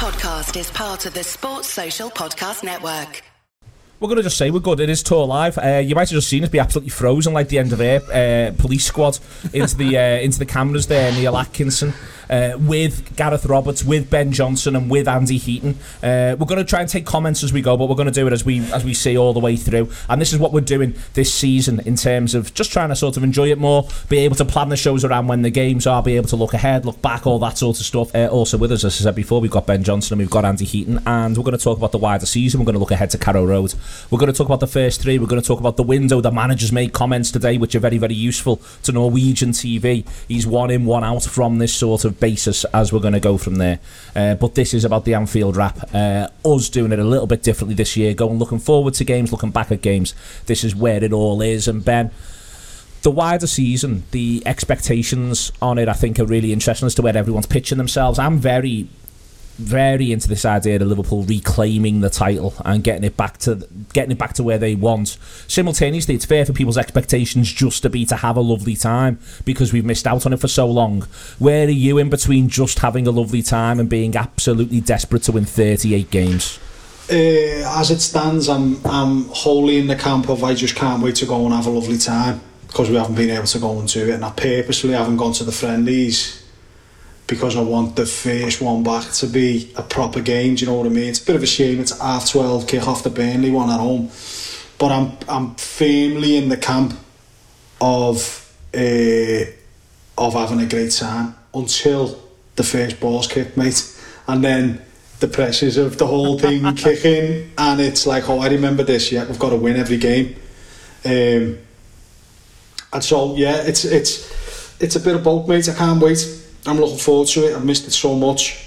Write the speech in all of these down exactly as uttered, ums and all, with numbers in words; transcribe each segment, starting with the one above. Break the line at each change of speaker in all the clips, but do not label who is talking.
podcast is part of the Sports Social Podcast Network.
We're going to just say we're good. It is Tour Live. Uh, you might have just seen us be absolutely frozen like the end of Air uh, Police Squad into the uh, into the cameras there. Neil Atkinson uh, with Gareth Roberts, with Ben Johnson, and with Andy Heaton. Uh, we're going to try and take comments as we go, but we're going to do it as we as we see all the way through. And this is what we're doing this season in terms of just trying to sort of enjoy it more, be able to plan the shows around when the games are, be able to look ahead, look back, all that sort of stuff. Uh, also with us, as I said before, we've got Ben Johnson and we've got Andy Heaton, and we're going to talk about the wider season. We're going to look ahead to Carrow Road. We're going to talk about the first three. We're going to talk about the window. The managers made comments today which are very, very useful to Norwegian T V. He's one in, one out from this sort of basis as we're going to go from there. Uh, but this is about the Anfield Wrap. Uh, us doing it a little bit differently this year, going looking forward to games, looking back at games. This is where it all is. And Ben, the wider season, the expectations on it, I think, are really interesting as to where everyone's pitching themselves. I'm very... very into this idea of Liverpool reclaiming the title and getting it back to getting it back to where they want. Simultaneously, it's fair for people's expectations just to be to have a lovely time because we've missed out on it for so long. Where are you in between just having a lovely time and being absolutely desperate to win thirty-eight games?
Uh, as it stands, I'm I'm wholly in the camp of I just can't wait to go and have a lovely time because we haven't been able to go and do it, and I purposely haven't gone to the friendlies because I want the first one back to be a proper game. Do you know what I mean? It's a bit of a shame it's half twelve kick off the Burnley one at home, but I'm I'm firmly in the camp of uh, of having a great time until the first ball's kicked, mate, and then the pressures of the whole thing kick in, and it's like, oh, I remember this. Yeah, we've got to win every game, um, and so yeah, it's it's it's a bit of both, mate. I can't wait. I'm looking forward to it. I've missed it so much.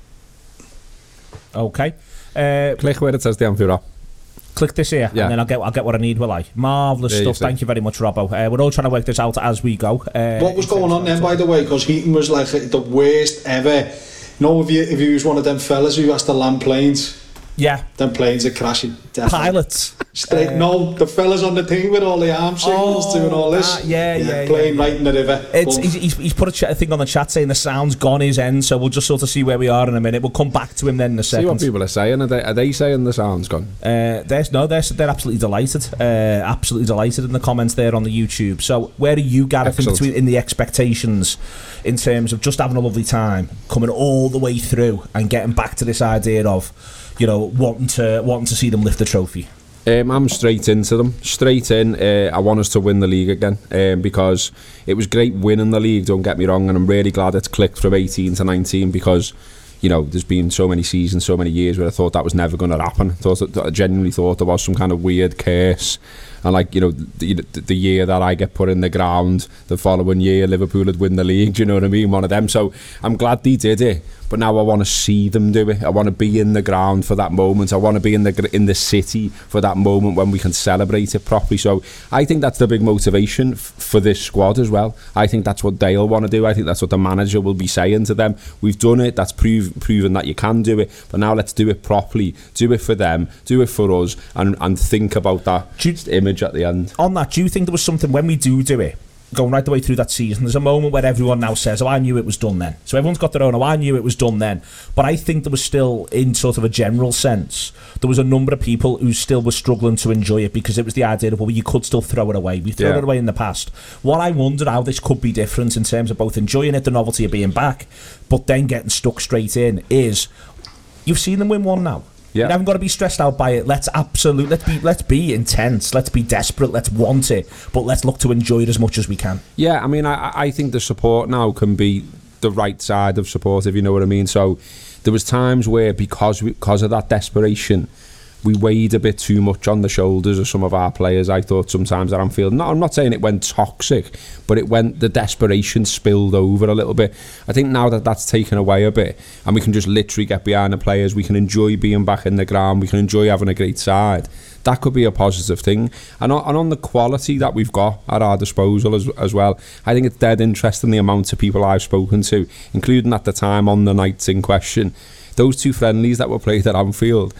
Okay. Uh,
click where it says the Anfield Wrap.
Click this here, yeah. And then I'll get I'll get what I need, will I? Marvellous yeah, stuff. Thank you very much, Robbo. Uh, we're all trying to work this out as we go. Uh,
what was going on then, by the way? Because Heaton was like the worst ever. You know, if you if he was one of them fellas who has to land planes.
Yeah.
Them planes are crashing. Definitely.
Pilots.
Straight, uh, no, the fellas on the thing with all the arm signals oh, doing all this.
That, yeah, yeah, yeah.
Plane
yeah,
right in the river.
It's, he's, he's, he's put a ch- thing on the chat saying the sound's gone his end, so we'll just sort of see where we are in a minute. We'll come back to him then in a second.
See what people are saying. Are they, are they saying the sound's gone?
Uh, there's, no, they're, they're absolutely delighted. Uh, absolutely delighted in the comments there on the YouTube. So where are you, Gareth, in, between, in the expectations in terms of just having a lovely time, coming all the way through and getting back to this idea of, you know, wanting to wanting to see them lift the trophy?
Um, I'm straight into them. Straight in. Uh, I want us to win the league again um, because it was great winning the league, don't get me wrong, and I'm really glad it's clicked from eighteen to nineteen because, you know, there's been so many seasons, so many years where I thought that was never going to happen. I, thought, I genuinely thought there was some kind of weird curse. And like, you know, the, the year that I get put in the ground, the following year Liverpool would win the league, do you know what I mean? One of them. So I'm glad they did it, but now I want to see them do it. I want to be in the ground for that moment. I want to be in the in the city for that moment when we can celebrate it properly. So I think that's the big motivation f- for this squad as well. I think that's what Dale want to do. I think that's what the manager will be saying to them. We've done it. That's prove, proven that you can do it. But now let's do it properly. Do it for them. Do it for us. And, and think about that you, image at the end.
On that, do you think there was something when we do do it, going right the way through that season, there's a moment where everyone now says, oh, I knew it was done then. So everyone's got their own, oh, I knew it was done then. But I think there was still, in sort of a general sense, there was a number of people who still were struggling to enjoy it because it was the idea of, well, you could still throw it away. We've thrown yeah. it away in the past. What I wonder how this could be different in terms of both enjoying it, the novelty of being back, but then getting stuck straight in is, you've seen them win one now. Yeah. You haven't got to be stressed out by it. Let's absolutely let's be let's be intense. Let's be desperate. Let's want it, but let's look to enjoy it as much as we can.
Yeah, I mean, I I think the support now can be the right side of support, if you know what I mean. So there was times where because we, because of that desperation, we weighed a bit too much on the shoulders of some of our players. I thought sometimes at Anfield, no, I'm not saying it went toxic, but it went, the desperation spilled over a little bit. I think now that that's taken away a bit and we can just literally get behind the players, we can enjoy being back in the ground, we can enjoy having a great side. That could be a positive thing. And on, and on the quality that we've got at our disposal as, as well, I think it's dead interesting the amount of people I've spoken to, including at the time on the nights in question. Those two friendlies that were played at Anfield,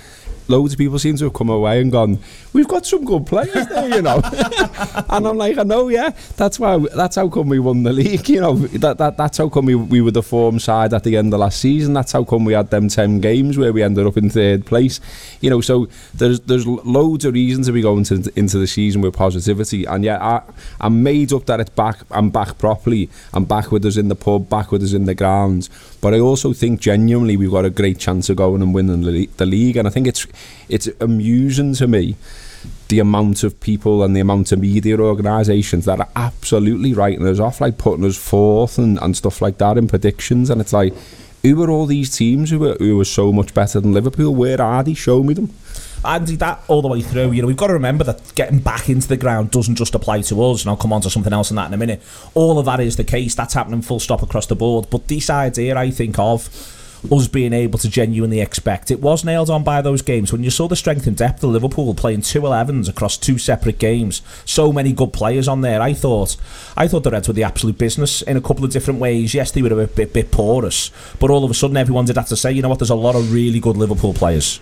loads of people seem to have come away and gone, we've got some good players there, you know. And I'm like, I know, yeah, that's why. That's how come we won the league, you know. That that that's how come we we were the form side at the end of last season. That's how come we had them ten games where we ended up in third place, you know. So there's there's loads of reasons to be going to, into the season with positivity. And yeah, I I'm made up that it's back. I'm back properly. I'm back with us in the pub, back with us in the grounds. But I also think genuinely we've got a great chance of going and winning the, the league. And I think it's it's amusing to me the amount of people and the amount of media organisations that are absolutely writing us off, like putting us fourth and, and stuff like that in predictions. And it's like, who are all these teams who are, who are so much better than Liverpool? Where are they? Show me them.
Andy, that all the way through, you know, we've got to remember that getting back into the ground doesn't just apply to us, and I'll come on to something else on that in a minute. All of that is the case. That's happening full stop across the board. But this idea, I think, of us being able to genuinely expect, it was nailed on by those games. When you saw the strength and depth of Liverpool playing two elevens across two separate games, so many good players on there, I thought I thought the Reds were the absolute business in a couple of different ways. Yes, they were a bit, bit, bit porous, but all of a sudden everyone did have to say, you know what, there's a lot of really good Liverpool players.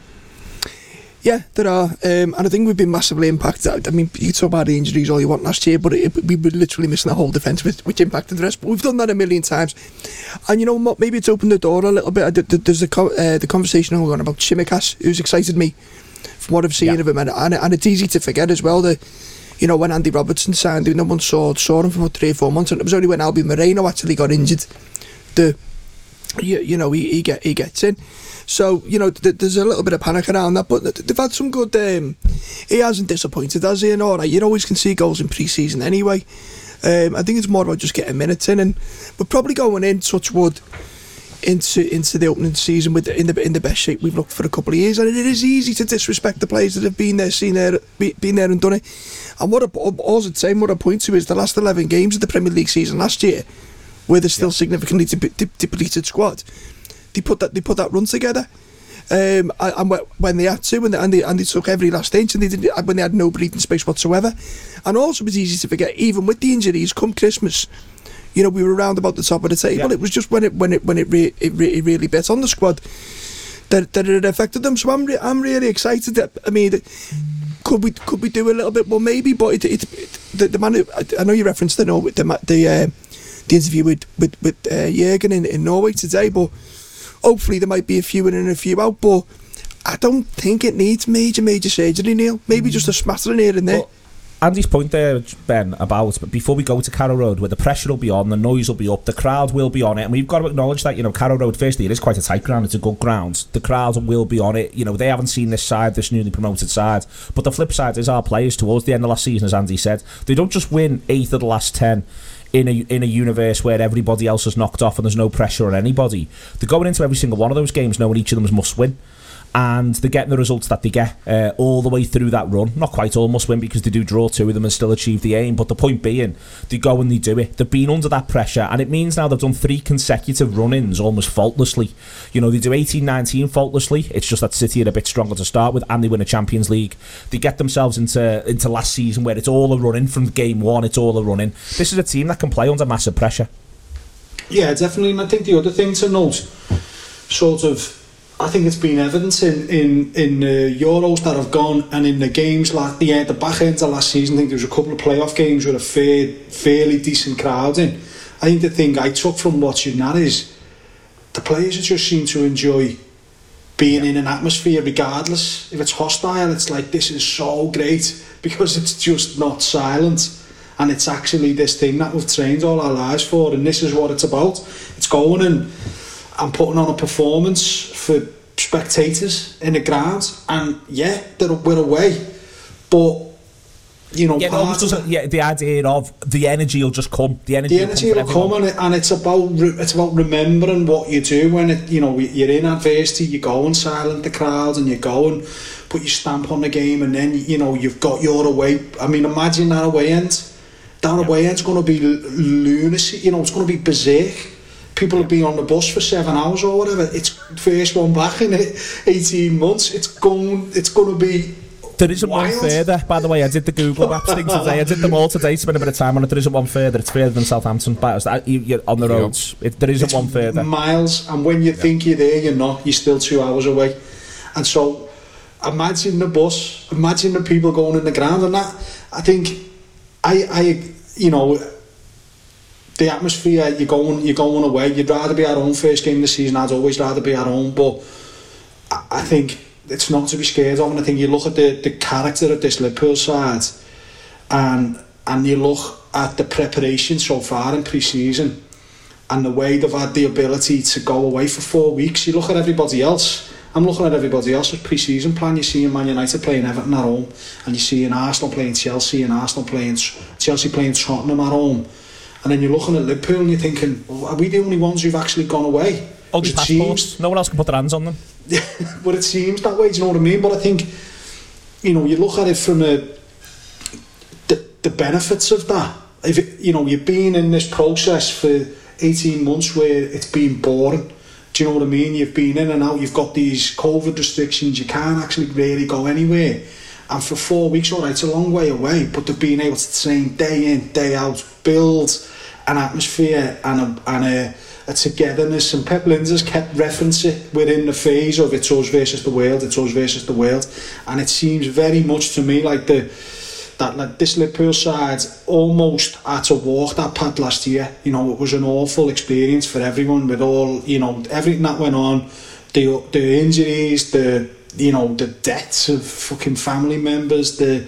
Yeah, there are, um, and I think we've been massively impacted. I mean, you can talk about the injuries all you want last year, but it, we were literally missing the whole defence, which, which impacted the rest. But we've done that a million times, and you know what? Maybe it's opened the door a little bit. There's the uh, the conversation going on about Tsimikas, who's excited me from what I've seen yeah. of him, and, and and it's easy to forget as well that, you know, when Andy Robertson signed, no one saw saw him for about three or four months, and it was only when Albion Moreno actually got injured, the you, you know he he get he gets in. So, you know, th- there's a little bit of panic around that, but they've had some good... Um, he hasn't disappointed, has he? And all right, you always can see goals in pre-season anyway. Um, I think it's more about just getting minutes in, and we're probably going in, touch wood, into into the opening season with the, in the in the best shape we've looked for a couple of years, and it is easy to disrespect the players that have been there, seen there, be, been there and done it. And what I, all I'd say, what I point to is the last eleven games of the Premier League season last year, where there's still yeah. significantly de- de- depleted squad. They put that they put that run together, um, and when they had to, and they, and, they, and they took every last inch, and they did when they had no breathing space whatsoever. And also, it's easy to forget, even with the injuries, come Christmas, you know, we were around about the top of the table. Yeah. It was just when it when it when it, re- it, re- it really bit on the squad that that it affected them. So I'm re- I'm really excited. That, I mean, could we could we do a little bit more? Maybe, but it, it, it the, the man. I know you referenced the the the, uh, the interview with with with uh, Jürgen in, in Norway today, but. Hopefully there might be a few in and a few out, but I don't think it needs major, major surgery, Neil. Maybe just a smattering here and there.
Well, Andy's point there, Ben, about but before we go to Carrow Road, where the pressure will be on, the noise will be up, the crowd will be on it, and we've got to acknowledge that, you know, Carrow Road, firstly, it is quite a tight ground, it's a good ground. The crowd will be on it. You know, they haven't seen this side, this newly promoted side, but the flip side is our players towards the end of last season, as Andy said. They don't just win eight of the last ten. In a in a universe where everybody else is knocked off and there's no pressure on anybody. They're going into every single one of those games knowing each of them is must win, and they're getting the results that they get uh, all the way through that run. Not quite all must win, because they do draw two of them and still achieve the aim, but the point being, they go and they do it. They've been under that pressure, and it means now they've done three consecutive run-ins almost faultlessly. You know, they do eighteen nineteen faultlessly. It's just that City are a bit stronger to start with, and they win a Champions League. They get themselves into into last season where it's all a run-in from game one. It's all a run-in. This is a team that can play under massive pressure.
Yeah, definitely. And I think the other thing to note, sort of, I think it's been evident in in in the Euros that have gone, and in the games like the uh, the back end of last season. I think there was a couple of playoff games with a fair, fairly decent crowd in. I think the thing I took from watching that is the players just seem to enjoy being in an atmosphere, regardless if it's hostile. It's like, this is so great because it's just not silent, and it's actually this thing that we've trained all our lives for, and this is what it's about. It's going and and putting on a performance for spectators in the ground, and yeah, they're, we're away, but you know,
yeah,
part
no,
of,
yeah, the idea of the energy will just come. The energy,
the energy
will come,
will come, and, it, and it's about it's about remembering what you do when it, you know, you're in adversity. You go and silent the crowd, and you go and put your stamp on the game, and then you know you've got your away. I mean, imagine that away end. That yeah. away end's going to be lunacy. You know, it's going to be berserk. People have been on the bus for seven hours or whatever. It's first one back in eighteen months. It's going. It's going to be.
There isn't
wild.
one further, by the way. I did the Google Maps thing today. I did them all today. Spent a bit of time on it. There isn't one further. It's further than Southampton. But you're on the roads. It, there isn't
it's
one further.
Miles, and when you yeah. think you're there, you're not. You're still two hours away, and so imagine the bus, imagine the people going in the ground, and that, I think, I, I, you know, the atmosphere, you're going, you're going away, you'd rather be at home first game of the season, I'd always rather be at home, but I, I think it's not to be scared of, and I think you look at the, the character of this Liverpool side, and and you look at the preparation so far in pre-season, and the way they've had the ability to go away for four weeks, you look at everybody else, I'm looking at everybody else's pre-season plan. You're seeing Man United playing Everton at home, and you're seeing Arsenal playing Chelsea, and Arsenal playing Chelsea playing Tottenham at home, and then you're looking at Liverpool and you're thinking, well, are we the only ones who've actually gone away?
Only passports.
Seems,
no one else can put their hands on them.
But it seems that way. Do you know what I mean? But I think, you know, you look at it from a, the the benefits of that. If it, you know, you've been in this process for eighteen months where it's been boring. Do you know what I mean? You've been in and out, you've got these COVID restrictions, you can't actually really go anywhere. And for four weeks, all right, it's a long way away, but they've been able to train day in, day out, build an atmosphere and a, and a, a togetherness. And Pep Lijnders kept referencing it within the phase of it's us versus the world, it's us versus the world. And it seems very much to me like the that like this Liverpool side almost had to walk that path last year. You know, it was an awful experience for everyone with all, you know, everything that went on, the the injuries, the, you know, the deaths of fucking family members, the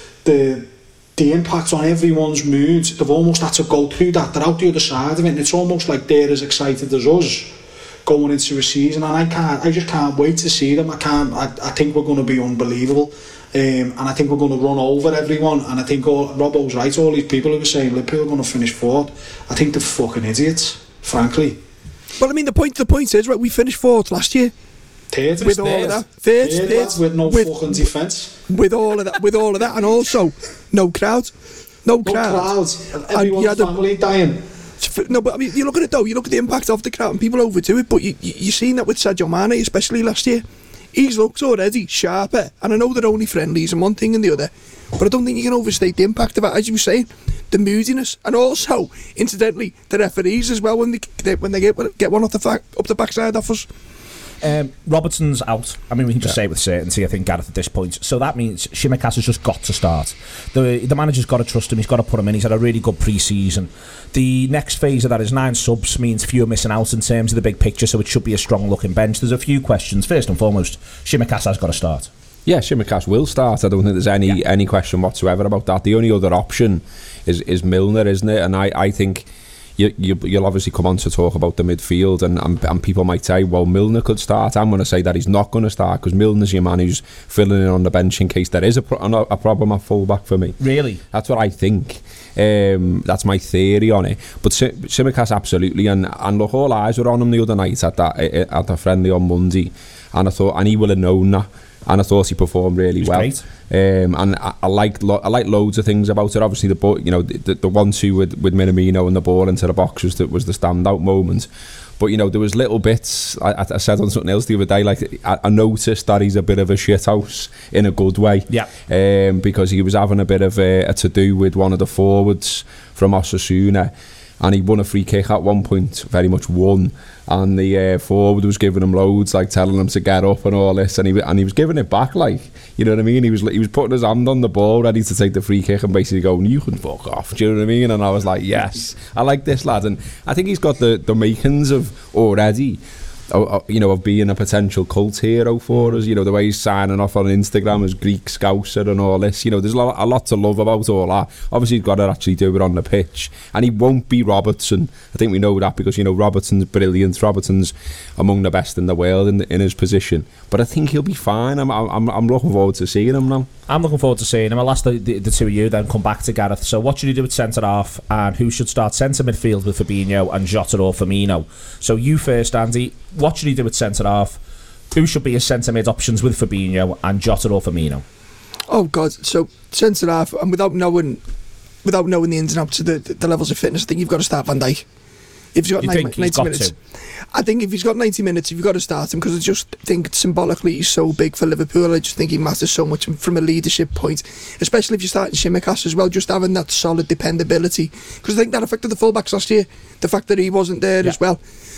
the the impact on everyone's mood. They've almost had to go through that. They're out the other side of it, and it's almost like they're as excited as us going into a season. And I can't, I just can't wait to see them. I can't. I, I think we're going to be unbelievable. Um, and I think we're going to run over everyone, and I think all, Robbo's right, all these people who were saying Liverpool are going to finish fourth, I think they're fucking idiots, frankly.
Well, I mean, the point the point is, right, we finished fourth last year.
Third.
With all
third.
of that. Third,
third,
third,
lads, with no
with,
fucking defence.
With all of that, with all of that, and also, no crowd. No,
No
crowd.
crowd. Everyone's family dying.
No, but I mean, you look at it though, you look at the impact of the crowd, and people overdo it, but you, you, you've seen that with Sadio Mane, especially last year. He's looked already sharper, and I know they're only friendlies and one thing and the other, but I don't think you can overstate the impact of it, as you were saying, the moodiness, and also, incidentally, the referees as well when they, they when they get get one off the fac, up the backside of us.
Um, Robertson's out. I mean, we can just
Yeah.
say with certainty, I think, Gareth, at this point. So that means Tsimikas has just got to start. The the manager's got to trust him. He's got to put him in. He's had a really good pre-season. The next phase of that is nine subs, means fewer missing out in terms of the big picture, so it should be a strong-looking bench. There's a few questions. First and foremost, Tsimikas has got to start.
Yeah, Tsimikas will start. I don't think there's any
Yeah.
any question whatsoever about that. The only other option is is Milner, isn't it? And I, I think you, you, you'll obviously come on to talk about the midfield, and, and, and people might say, well, Milner could start. I'm going to say that he's not going to start, because Milner's your man who's filling in on the bench in case there is a, pro- a problem at full-back for me.
Really?
That's what I think. Um, that's my theory on it. But Tsimikas, absolutely. And, and look, all eyes were on him the other night at that at the friendly on Monday, and I thought, and he will have known that. And I thought he performed really
He's
well.
Great.
Um, and I, I like lo- I like loads of things about it. Obviously, the ball, you know, the, the one two with with Minamino and the ball into the box was the, was the standout moment. But you know, there was little bits. I, I said on something else the other day, like I, I noticed that he's a bit of a shithouse in a good way.
Yeah.
Um, because he was having a bit of a, a to do with one of the forwards from Osasuna, and he won a free kick at one point, very much won. And the uh, forward was giving him loads, like telling him to get up and all this, and he and he was giving it back, like, you know what I mean. He was he was putting his hand on the ball, ready to take the free kick, and basically going, "You can fuck off." Do you know what I mean? And I was like, "Yes, I like this lad," and I think he's got the the makings of already. Uh, you know, of being a potential cult hero for us. You know, the way he's signing off on Instagram as Greek Scouser and all this. You know, there's a lot, a lot to love about all that. Obviously, he's got to actually do it on the pitch, and he won't be Robertson. I think we know that, because, you know, Robertson's brilliant. Robertson's among the best in the world in, in his position. But I think he'll be fine. I'm, I'm, I'm looking forward to seeing him now.
I'm looking forward to seeing him. I'll ask the, the, the two of you, then come back to Gareth. So what should you do at centre-half, and who should start centre midfield with Fabinho and Jota or Firmino? So you first, Andy. What should he do at centre-half? Who should be his centre-mid options with Fabinho and Jota or Firmino?
Oh God! So centre-half, and without knowing, without knowing the ins and outs of the, the, the levels of fitness, I think you've got to start Van Dijk. If he's got
You
nine,
think he's
ninety
got
minutes,
to?
I think if he's got ninety minutes, you've got to start him, because I just think symbolically he's so big for Liverpool. I just think he matters so much from a leadership point, especially if you're starting Tsimikas as well, just having that solid dependability, because I think that affected the fullbacks last year, the fact that he wasn't there
Yeah.
as well.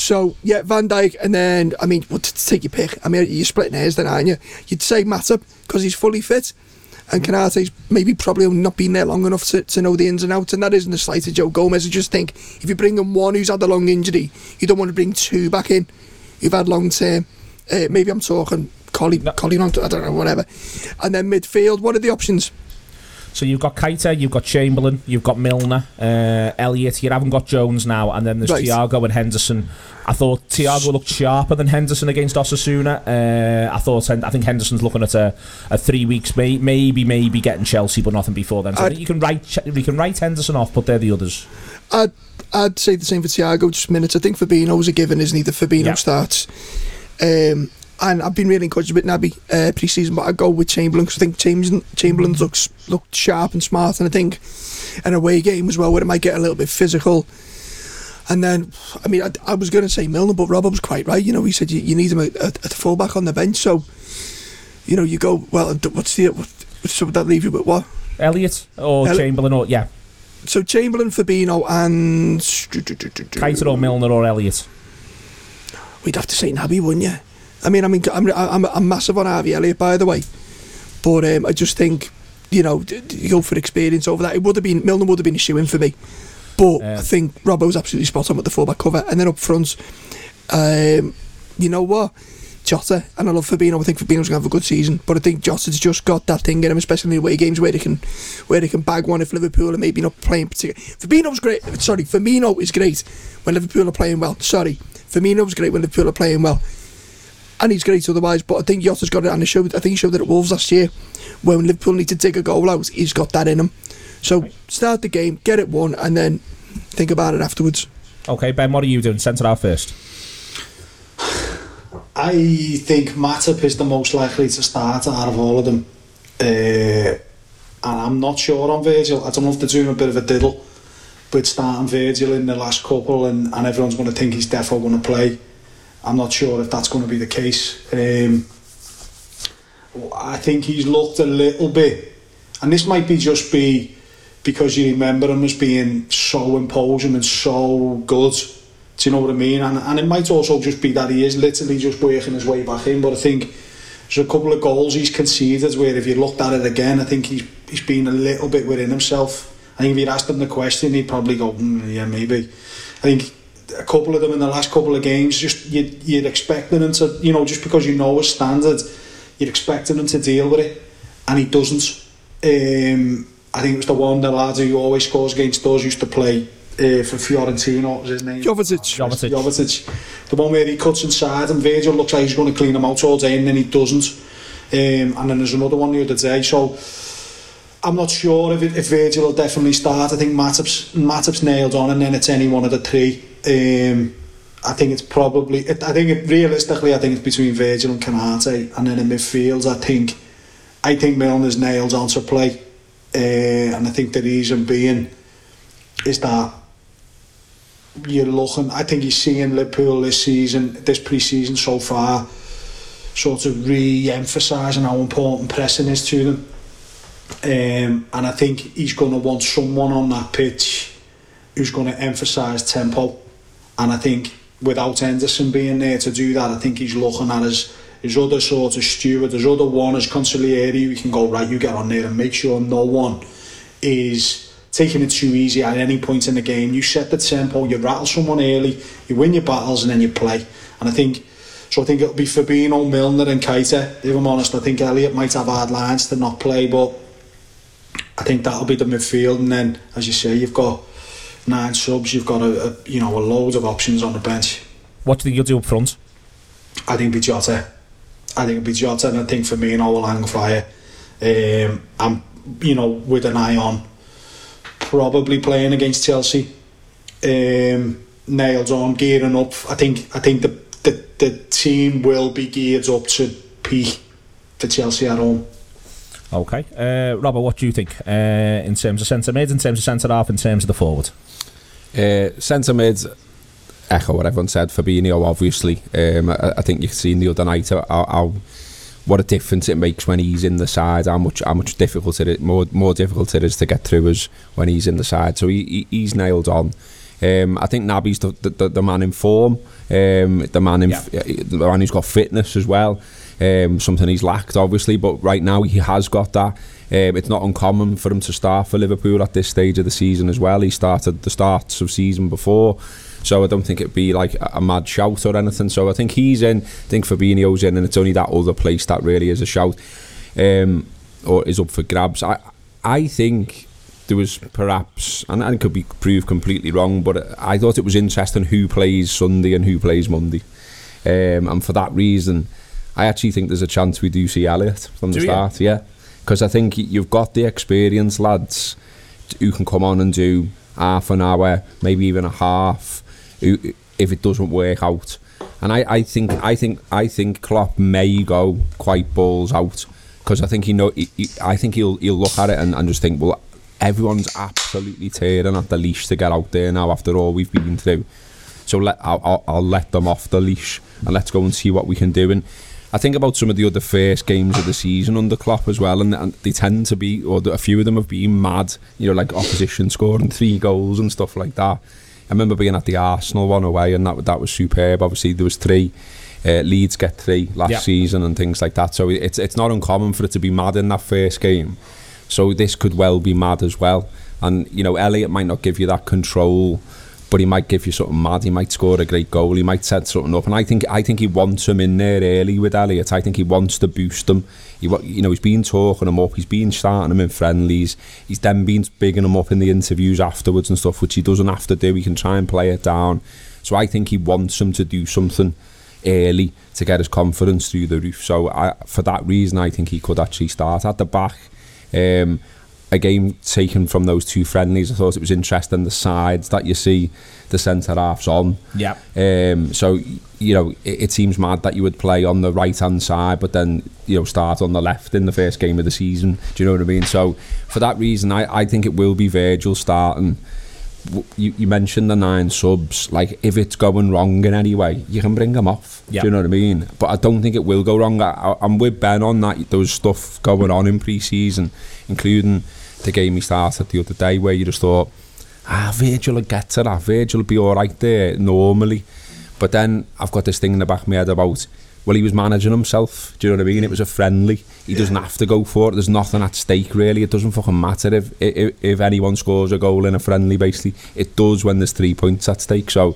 So, yeah, Van Dijk, and then, I mean, well, to take your pick, I mean, you're splitting hairs then, aren't you? You'd say Matip, because he's fully fit, and Konate's maybe probably not been there long enough to, to know the ins and outs, and that isn't a slight to Joe Gomez. I just think, if you bring in one who's had a long injury, you don't want to bring two back in who've had long term. Uh, maybe I'm talking Collie, no. Collie, I don't know, whatever. And then midfield, what are the options?
So you've got Keita, you've got Chamberlain, you've got Milner, uh, Elliott, you haven't got Jones now, and then there's right. Thiago and Henderson. I thought Thiago looked sharper than Henderson against Osasuna. Uh, I thought I think Henderson's looking at a, a three weeks, may, maybe maybe getting Chelsea, but nothing before then. So I'd, I think you can write you can write Henderson off, but they're the others.
I'd I'd say the same for Thiago. Just minutes. I think Fabinho's a given, isn't he? The Fabinho yeah. starts. Um, And I've been really encouraged with Naby uh, pre-season, but I'd go with Chamberlain because I think Chamberlain, Chamberlain looks looked sharp and smart, and I think an away game as well where it might get a little bit physical. And then, I mean, I, I was going to say Milner, but Robert was quite right. You know, he said you, you need him at, at, at full-back on the bench, so, you know, you go, well, what's the, what, so would that leave you with what?
Elliott or Elliot. Chamberlain, or, yeah.
So Chamberlain, Fabinho and...
Keita or Milner or Elliott?
We'd have to say Naby, wouldn't you? I mean, I mean, I'm I'm I'm massive on Harvey Elliott, by the way, but um, I just think, you know, you go for experience over that. It would have been Milner would have been a shoe in for me, but um, I think Robbo's absolutely spot on with the fullback cover, and then up front, um, you know what, Jota, and I love Fabinho. I think Fabinho's gonna have a good season, but I think Jota's just got that thing in him, especially in the away games where they can where they can bag one if Liverpool are maybe not playing particularly. Fabinho's great. Sorry, Firmino is great when Liverpool are playing well. Sorry, Firmino's great when Liverpool are playing well. And he's great otherwise, but I think Jota's got it, and he showed, I think he showed it at Wolves last year, when Liverpool need to dig a goal out, he's got that in him. So start the game, get it won, and then think about it afterwards.
Okay, Ben, what are you doing? Centre out first.
I think Matip is the most likely to start out of all of them, uh, and I'm not sure on Virgil. I don't know if they're doing a bit of a diddle with starting Virgil in the last couple, and, and everyone's going to think he's definitely going to play. I'm not sure if that's going to be the case. Um, I think he's looked a little bit, and this might be just be because you remember him as being so imposing and so good. Do you know what I mean? And, and it might also just be that he is literally just working his way back in. But I think there's a couple of goals he's conceded where if you looked at it again, I think he's he's been a little bit within himself. I think if you'd asked him the question, he'd probably go, mm, yeah, maybe. I think a couple of them in the last couple of games, just you'd, you'd expecting him to, you know, just because you know his standard, you'd expecting him to deal with it, and he doesn't. Um, I think it was the one the lad who always scores against us used to play uh, for Fiorentina. What was his name?
Jovetic.
Jovetic.
Jovetic. The one where he cuts inside and Virgil looks like he's going to clean him out all day, and then he doesn't. Um, and then there's another one the other day. So I'm not sure if, it, if Virgil will definitely start. I think Matip's, Matip's nailed on, and then it's any one of the three. Um, I think it's probably it, I think it, realistically I think it's between Virgil and Konate, and then in midfield I think I think Milner's nailed on to play, uh, and I think the reason being is that you're looking, I think you're seeing Liverpool this season, this pre-season so far, sort of re-emphasising how important pressing is to them, um, and I think he's going to want someone on that pitch who's going to emphasise tempo. And I think without Henderson being there to do that, I think he's looking at his, his other sort of steward, his other one, his consigliere, who can go, right, you get on there and make sure no one is taking it too easy at any point in the game. You set the tempo, you rattle someone early, you win your battles, and then you play. And I think, so I think it'll be Fabinho, Milner and Keita. If I'm honest, I think Elliott might have hard lines to not play, but I think that'll be the midfield. And then, as you say, you've got nine subs, you've got a, a you know a load of options on the bench.
What do you think you'll do up front?
I think it'll be Jota. I think it'll be Jota, and I think Firmino will hang fire. Um, I'm you know with an eye on probably playing against Chelsea. Um, nailed on, gearing up. I think I think the, the the team will be geared up to peak for Chelsea at home.
Okay, uh, Robert, what do you think uh, in terms of centre mid, in terms of centre half, in terms of the forward?
Uh, centre mid, echo what everyone said. Fabinho, obviously. Um, I, I think you can see in the other night how, how what a difference it makes when he's in the side. How much how much difficult it is, more more difficult it is to get through as when he's in the side. So he, he he's nailed on. Um, I think Naby's the, the, the man in form, um, the man in
yeah.
the man who's got fitness as well. Um, something he's lacked, obviously, but right now he has got that. Um, it's not uncommon for him to start for Liverpool at this stage of the season as well. He started the starts of season before, so I don't think it'd be like a, a mad shout or anything. So I think he's in, I think Fabinho's in, and it's only that other place that really is a shout, um, or is up for grabs. I I think there was perhaps, and it could be proved completely wrong, but I thought it was interesting who plays Sunday and who plays Monday, um, and for that reason, I actually think there's a chance we do see Elliott from the
do
start. You? Yeah. Because I think you've got the experienced lads who can come on and do half an hour, maybe even a half, if it doesn't work out. And I, I think I think I think Klopp may go quite balls out, because I think he know he, he, I think he'll he'll look at it and, and just think, well, everyone's absolutely tearing at the leash to get out there now after all we've been through. So let I'll, I'll, I'll let them off the leash and let's go and see what we can do. And I think about some of the other first games of the season under Klopp as well, and, and they tend to be, or a few of them have been mad, you know, like opposition scoring three goals and stuff like that. I remember being at the Arsenal one away, and that that was superb. Obviously, there was three. Uh, Leeds get three last yep. season and things like that. So it's it's not uncommon for it to be mad in that first game. So this could well be mad as well. And you know, Elliott might not give you that control, but he might give you something mad. He might score a great goal. He might set something up. And I think I think he wants him in there early with Elliott. I think he wants to boost him. He, you know, he's been talking him up. He's been starting him in friendlies. He's then been bigging him up in the interviews afterwards and stuff, which he doesn't have to do. He can try and play it down. So I think he wants him to do something early to get his confidence through the roof. So I, for that reason, I think he could actually start at the back. Um, a game taken from those two friendlies, I thought it was interesting, the sides that you see the centre halves on.
Yeah.
Um, so, you know, it, it seems mad that you would play on the right hand side, but then, you know, start on the left in the first game of the season. Do you know what I mean? So, for that reason, I, I think it will be Virgil starting. You, you mentioned the nine subs. Like, if it's going wrong in any way, you can bring them off. Yep. Do you know what I mean? But I don't think it will go wrong. I, I'm with Ben on that. There was stuff going on in pre-season, including the game he started the other day, where you just thought, ah, Virgil will get to that. Virgil will be all right there normally. But then I've got this thing in the back of my head about, well, he was managing himself. Do you know what I mean? It was a friendly. He yeah. doesn't have to go for it. There's nothing at stake, really. It doesn't fucking matter if, if if anyone scores a goal in a friendly, basically. It does when there's three points at stake. So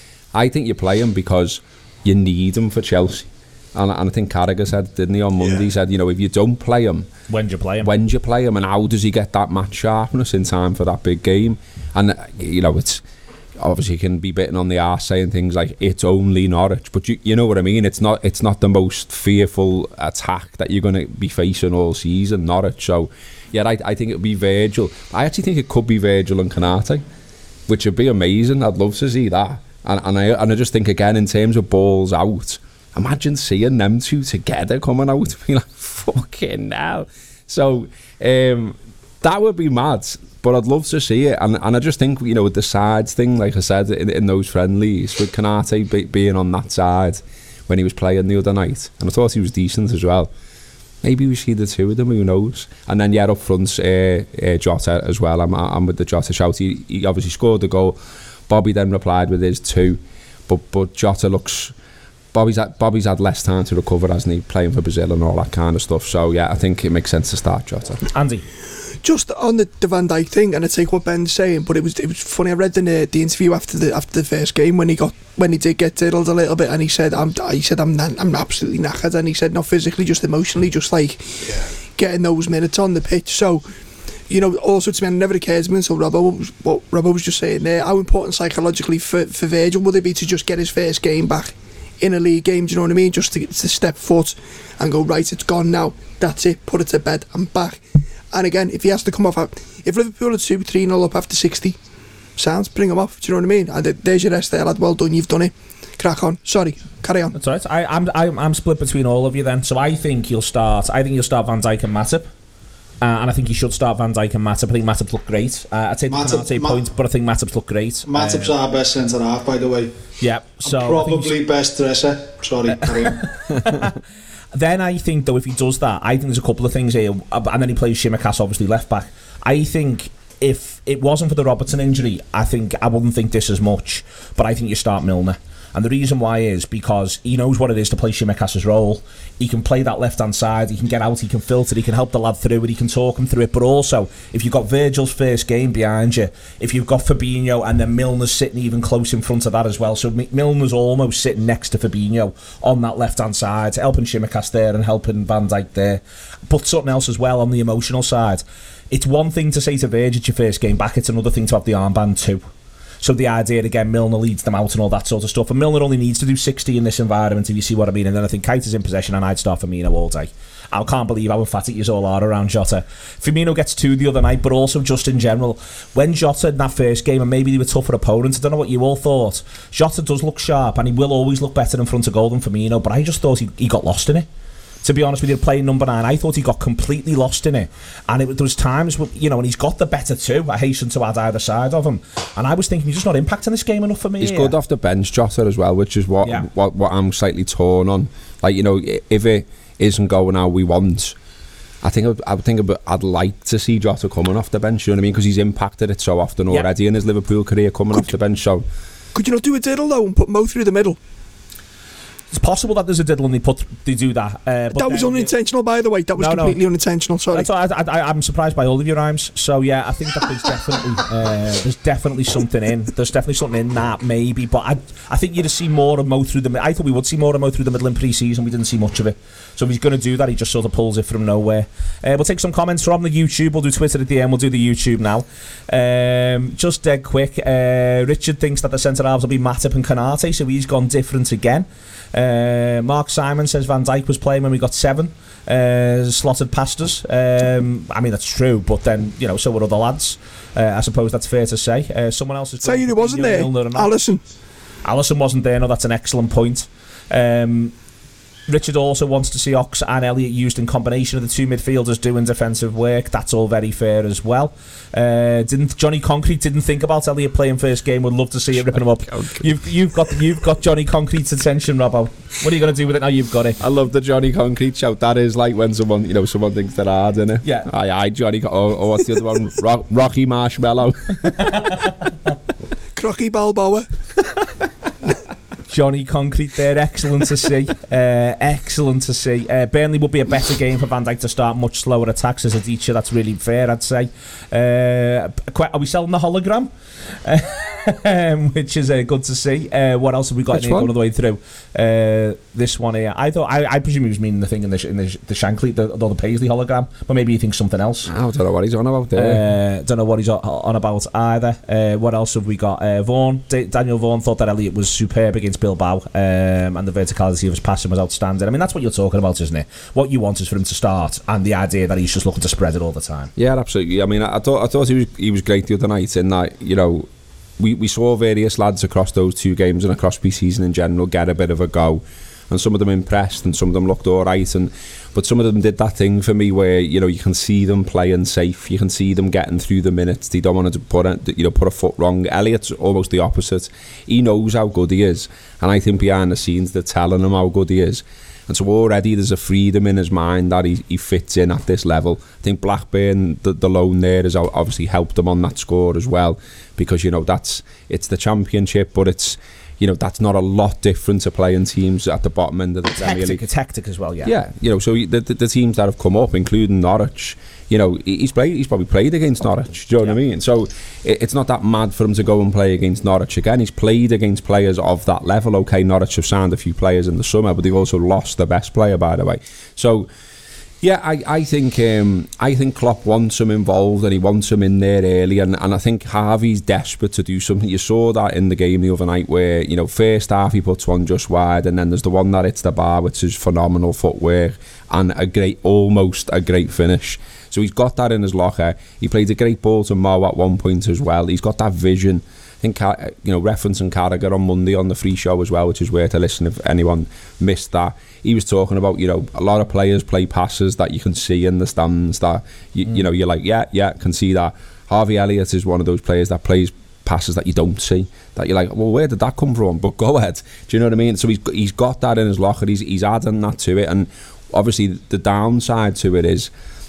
I think you play him because you need him for Chelsea. And, and I think Carragher said, didn't he, on Monday, yeah. he said, you know, if you don't play him,
when do you play him?
When do you play him, and how does he get that match sharpness in time for that big game? And, you know, it's obviously, you can be bitten on the arse saying things like, it's only Norwich, but you you know what I mean? It's not it's not the most fearful attack that you're going to be facing all season, Norwich. So, yeah, I, I think it would be Virgil. I actually think it could be Virgil and Konate, which would be amazing. I'd love to see that. And, and, I, and I just think, again, in terms of balls out, imagine seeing them two together coming out. Be like, fucking hell. So, um, that would be mad. But I'd love to see it. And and I just think, you know, with the sides thing, like I said, in, in those friendlies, with Konate be, being on that side when he was playing the other night, and I thought he was decent as well. Maybe we see the two of them, who knows? And then, yeah, up front, uh, uh, Jota as well. I'm, I'm with the Jota shout. He, he obviously scored the goal. Bobby then replied with his two. But, but Jota looks... Bobby's had, Bobby's had less time to recover, hasn't he, playing for Brazil and all that kind of stuff. So, yeah, I think it makes sense to start Jota.
Andy?
Just on the, the Van Dijk thing, and I take what Ben's saying, but it was it was funny. I read in the, the interview after the after the first game when he got when he did get diddled a little bit, and he said, "I'm he said I'm I'm absolutely knackered," and he said, not physically, just emotionally, just like yeah. getting those minutes on the pitch. So, you know, also to me, it never occurred to me. So Robbo, was, what Robbo was just saying there, how important psychologically for for Virgil would it be to just get his first game back in a league game? Do you know what I mean? Just to, to step foot and go, right, it's gone now. That's it. Put it to bed. I'm back. And again, if he has to come off, if Liverpool are two three nil up after sixty, sounds, bring him off. Do you know what I mean? And there's your rest there, lad. Well done, you've done it. Crack on. Sorry, carry on.
That's right. I, I'm I'm I'm split between all of you then. So I think you'll start. I think you'll start Van Dijk and Matip, uh, and I think you should start Van Dijk and Matip. I think Matip looked great. Uh, I take the Konate Ma- point, but I think Matip's looked great.
Matip's um, our best centre half, by the way.
Yeah. So
and probably best dresser. Sorry, carry on.
Then I think, though, if he does that, I think there's a couple of things here, and then he plays Shimikas, obviously left back. I think if it wasn't for the Robertson injury, I think I wouldn't think this as much. But I think you start Milner. And the reason why is because he knows what it is to play Tsimikas' role. He can play that left-hand side, he can get out, he can filter, he can help the lad through it, he can talk him through it. But also, if you've got Virgil's first game behind you, if you've got Fabinho and then Milner's sitting even close in front of that as well, so Milner's almost sitting next to Fabinho on that left-hand side, helping Tsimikas there and helping Van Dijk there. But something else as well on the emotional side. It's one thing to say to Virgil it's your first game back, it's another thing to have the armband too. So the idea, again, Milner leads them out and all that sort of stuff. And Milner only needs to do sixty in this environment, if you see what I mean. And then I think Keita's in possession and I'd start Firmino all day. I can't believe how emphatic you all are around Jota. Firmino gets two the other night, but also just in general. When Jota in that first game, and maybe they were tougher opponents, I don't know what you all thought. Jota does look sharp and he will always look better in front of goal than Firmino, but I just thought he, he got lost in it. To be honest with you, playing number nine, I thought he got completely lost in it. And it, there was times, you know, and he's got the better two, I hasten to add either side of him. And I was thinking, he's just not impacting this game enough for me.
He's
here.
good off the bench, Jota, as well, which is what,
yeah.
what what I'm slightly torn on. Like, you know, if it isn't going how we want, I think I would think about, I'd like to see Jota coming off the bench, you know what I mean? Because he's impacted it so often already yeah. in his Liverpool career, coming could, off the bench. So,
could you not do a diddle, though, and put Mo through the middle?
It's possible that there's a diddle and they put they do that. Uh, but
that was unintentional, by the way. That was
no,
completely
no.
unintentional. Sorry.
That's I, I, I'm surprised by all of your rhymes. So yeah, I think that there's definitely uh, there's definitely something in. There's definitely something in that maybe. But I I think you'd see more of Mo through the. I thought we would see more of Mo through the middle in pre-season. We didn't see much of it. So if he's going to do that, he just sort of pulls it from nowhere. Uh, we'll take some comments from the YouTube. We'll do Twitter at the end. We'll do the YouTube now. Um, just dead quick. Uh, Richard thinks that the centre halves will be Matip and Konate, so he's gone different again. Uh, Mark Simon says Van Dijk was playing when we got seven uh, slotted past us. Um, I mean, that's true, but then, you know, so were other lads. Uh, I suppose that's fair to say. Uh, someone else is...
Say who wasn't there? Alisson.
Alisson wasn't there. No, that's an excellent point. Um, Richard also wants to see Ox and Elliott used in combination of the two midfielders doing defensive work. That's all very fair as well. Uh, didn't Johnny Concrete didn't think about Elliott playing first game? Would love to see it ripping him up. You've you've got you've got Johnny Concrete's attention, Robbo. What are you going to do with it now? You've got it.
I love the Johnny Concrete shout. That is like when someone you know someone thinks they're hard, innit?
Yeah.
Aye, aye, Johnny. Con- oh, oh, what's the other one? Rock, Rocky Marshmallow.
Crocky Balboa.
Johnny Concrete there, excellent to see. Uh, excellent to see. Uh, Burnley would be a better game for Van Dijk to start much slower attacks as a teacher. That's really fair, I'd say. Uh, are we selling the hologram? um, which is uh, good to see. Uh, what else have we got in here going all the way through? Uh, this one here. I thought I, I presume he was meaning the thing in the in the, the Shankly, the, the Paisley hologram, but maybe he thinks something else.
I don't know what he's on about there.
Uh, don't know what he's on, on about either. Uh, what else have we got? Uh, Vaughan, D- Daniel Vaughan thought that Elliott was superb against Bilbao, um, and the verticality of his passing was outstanding. I mean, that's what you're talking about, isn't it? What you want is for him to start, and the idea that he's just looking to spread it all the time.
Yeah, absolutely. I mean, I, I thought I thought he was he was great the other night in that, you know, we, we saw various lads across those two games and across pre-season in general get a bit of a go, and some of them impressed and some of them looked alright, and but some of them did that thing for me where, you know, you can see them playing safe, you can see them getting through the minutes, they don't want to put a, you know, put a foot wrong. Elliott's almost the opposite. He knows how good he is, and I think behind the scenes they're telling him how good he is. And so already there's a freedom in his mind that he, he fits in at this level. I think Blackburn, the, the loan there, has obviously helped him on that score as well, because, you know, that's it's the Championship, but it's, you know, that's not a lot different to playing teams at the bottom end of the Premier League.
It's hectic as well, yeah.
Yeah, you know, so the, the, the teams that have come up, including Norwich, you know, he's played. He's probably played against Norwich. Do you know yeah. what I mean? So it, it's not that mad for him to go and play against Norwich again. He's played against players of that level. Okay, Norwich have signed a few players in the summer, but they've also lost their best player, by the way. So yeah, I, I think um, I think Klopp wants him involved and he wants him in there early, and, and I think Harvey's desperate to do something. You saw that in the game the other night where, you know, first half he puts one just wide, and then there's the one that hits the bar, which is phenomenal footwork and a great, almost a great finish. So he's got that in his locker. He played a great ball to Mo at one point as well. He's got that vision. I think, you know, referencing Carragher on Monday on the free show as well, which is worth a listen if anyone missed that. He was talking about, you know, a lot of players play passes that you can see in the stands that, you, mm. you know, you're like, yeah, yeah, can see that. Harvey Elliott is one of those players that plays passes that you don't see, that you're like, well, where did that come from? But go ahead. Do you know what I mean? So he's he's got that in his locker. He's, he's adding that to it. And obviously the downside to it is,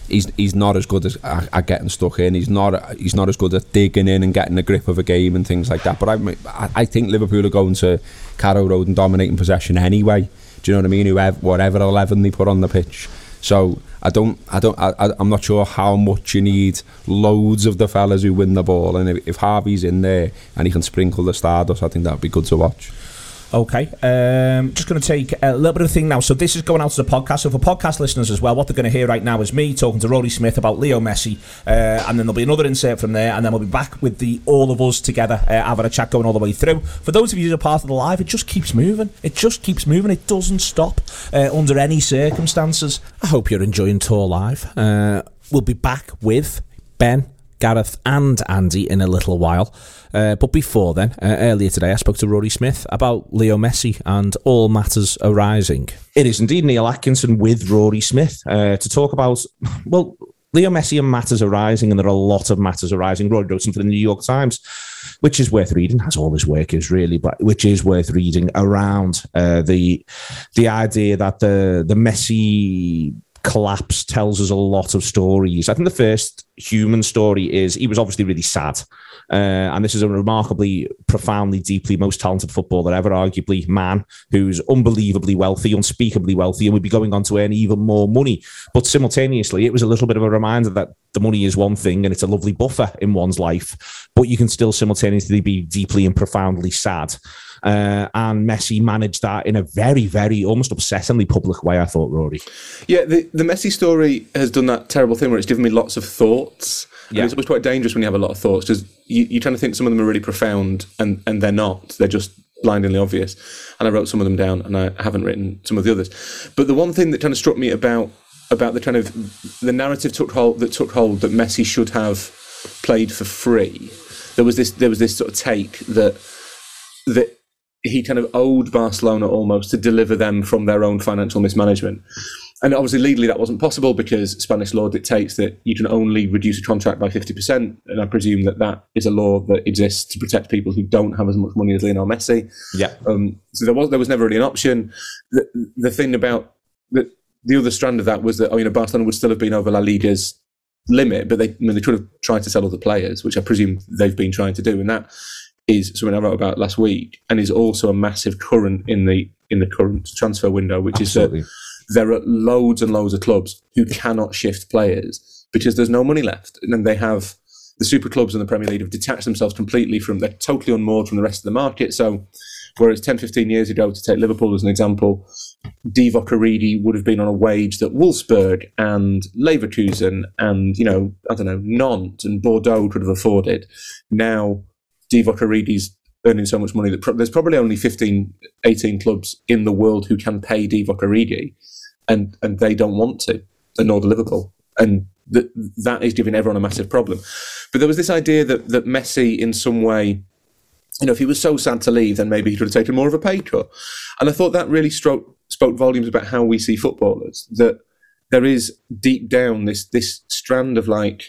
he's he's not as good as at, at getting stuck in. He's not he's not as good at digging in and getting a grip of a game and things like that. But I I think Liverpool are going to Carrow Road and dominating possession anyway. Do you know what I mean? Whoever, whatever eleven they put on the pitch. So I don't, I don't, I, I'm not sure how much you need loads of the fellas who win the ball. And if, if Harvey's in there and he can sprinkle the stardust, I think that'd be good to watch.
Okay, um, just going to take a little bit of a thing now. So this is going out to the podcast. So for podcast listeners as well, what they're going to hear right now is me talking to Rory Smith about Leo Messi, uh, and then there'll be another insert from there, and then we'll be back with the all of us together, uh, having a chat going all the way through. For those of you who are part of the live, it just keeps moving. It just keeps moving. It doesn't stop uh, under any circumstances. I hope you're enjoying Tour Live. Uh, we'll be back with Ben, Gareth and Andy in a little while. Uh, but before then, uh, earlier today, I spoke to Rory Smith about Leo Messi and all matters arising. It is indeed Neil Atkinson with Rory Smith uh, to talk about, well, Leo Messi and matters arising, and there are a lot of matters arising. Rory wrote something in the New York Times, which is worth reading, as all his work is really, but which is worth reading around uh, the the idea that the the Messi collapse tells us a lot of stories. I think the first human story is he was obviously really sad. Uh, and this is a remarkably, profoundly, deeply most talented footballer ever, arguably, man who's unbelievably wealthy, unspeakably wealthy, and would be going on to earn even more money. But simultaneously, it was a little bit of a reminder that the money is one thing and it's a lovely buffer in one's life, but you can still simultaneously be deeply and profoundly sad. Uh, and Messi managed that in a very, very, almost obsessively public way, I thought, Rory.
Yeah, the, the Messi story has done that terrible thing where it's given me lots of thoughts. Yeah. And it's always quite dangerous when you have a lot of thoughts, because you, you tend to think some of them are really profound, and, and they're not. They're just blindingly obvious. And I wrote some of them down, and I haven't written some of the others. But the one thing that kind of struck me about about the kind of the narrative took hold that took hold that Messi should have played for free. There was this there was this sort of take that that he kind of owed Barcelona almost to deliver them from their own financial mismanagement. And obviously legally that wasn't possible because Spanish law dictates that you can only reduce a contract by fifty percent. And I presume that that is a law that exists to protect people who don't have as much money as Lionel Messi.
Yeah.
Um, so there was there was never really an option. The, the thing about the, the other strand of that was that, oh, you know, Barcelona would still have been over La Liga's limit, but they, I mean, they could have tried to sell other players, which I presume they've been trying to do. And that is something I wrote about last week, and is also a massive current in the in the current transfer window, which Absolutely. is that there are loads and loads of clubs who cannot shift players because there's no money left. And then they have the super clubs in the Premier League have detached themselves completely from, they're totally unmoored from the rest of the market. So whereas ten, fifteen years ago, to take Liverpool as an example, Divock Origi would have been on a wage that Wolfsburg and Leverkusen and, you know, I don't know, Nantes and Bordeaux could have afforded. Now Divock Origi's earning so much money that pro- there's probably only fifteen, eighteen clubs in the world who can pay Divock Origi. And and they don't want to, and nor do Liverpool. And th- that is giving everyone a massive problem. But there was this idea that that Messi, in some way, you know, if he was so sad to leave, then maybe he could have taken more of a pay cut. And I thought that really stroke, spoke volumes about how we see footballers, that there is deep down this this strand of like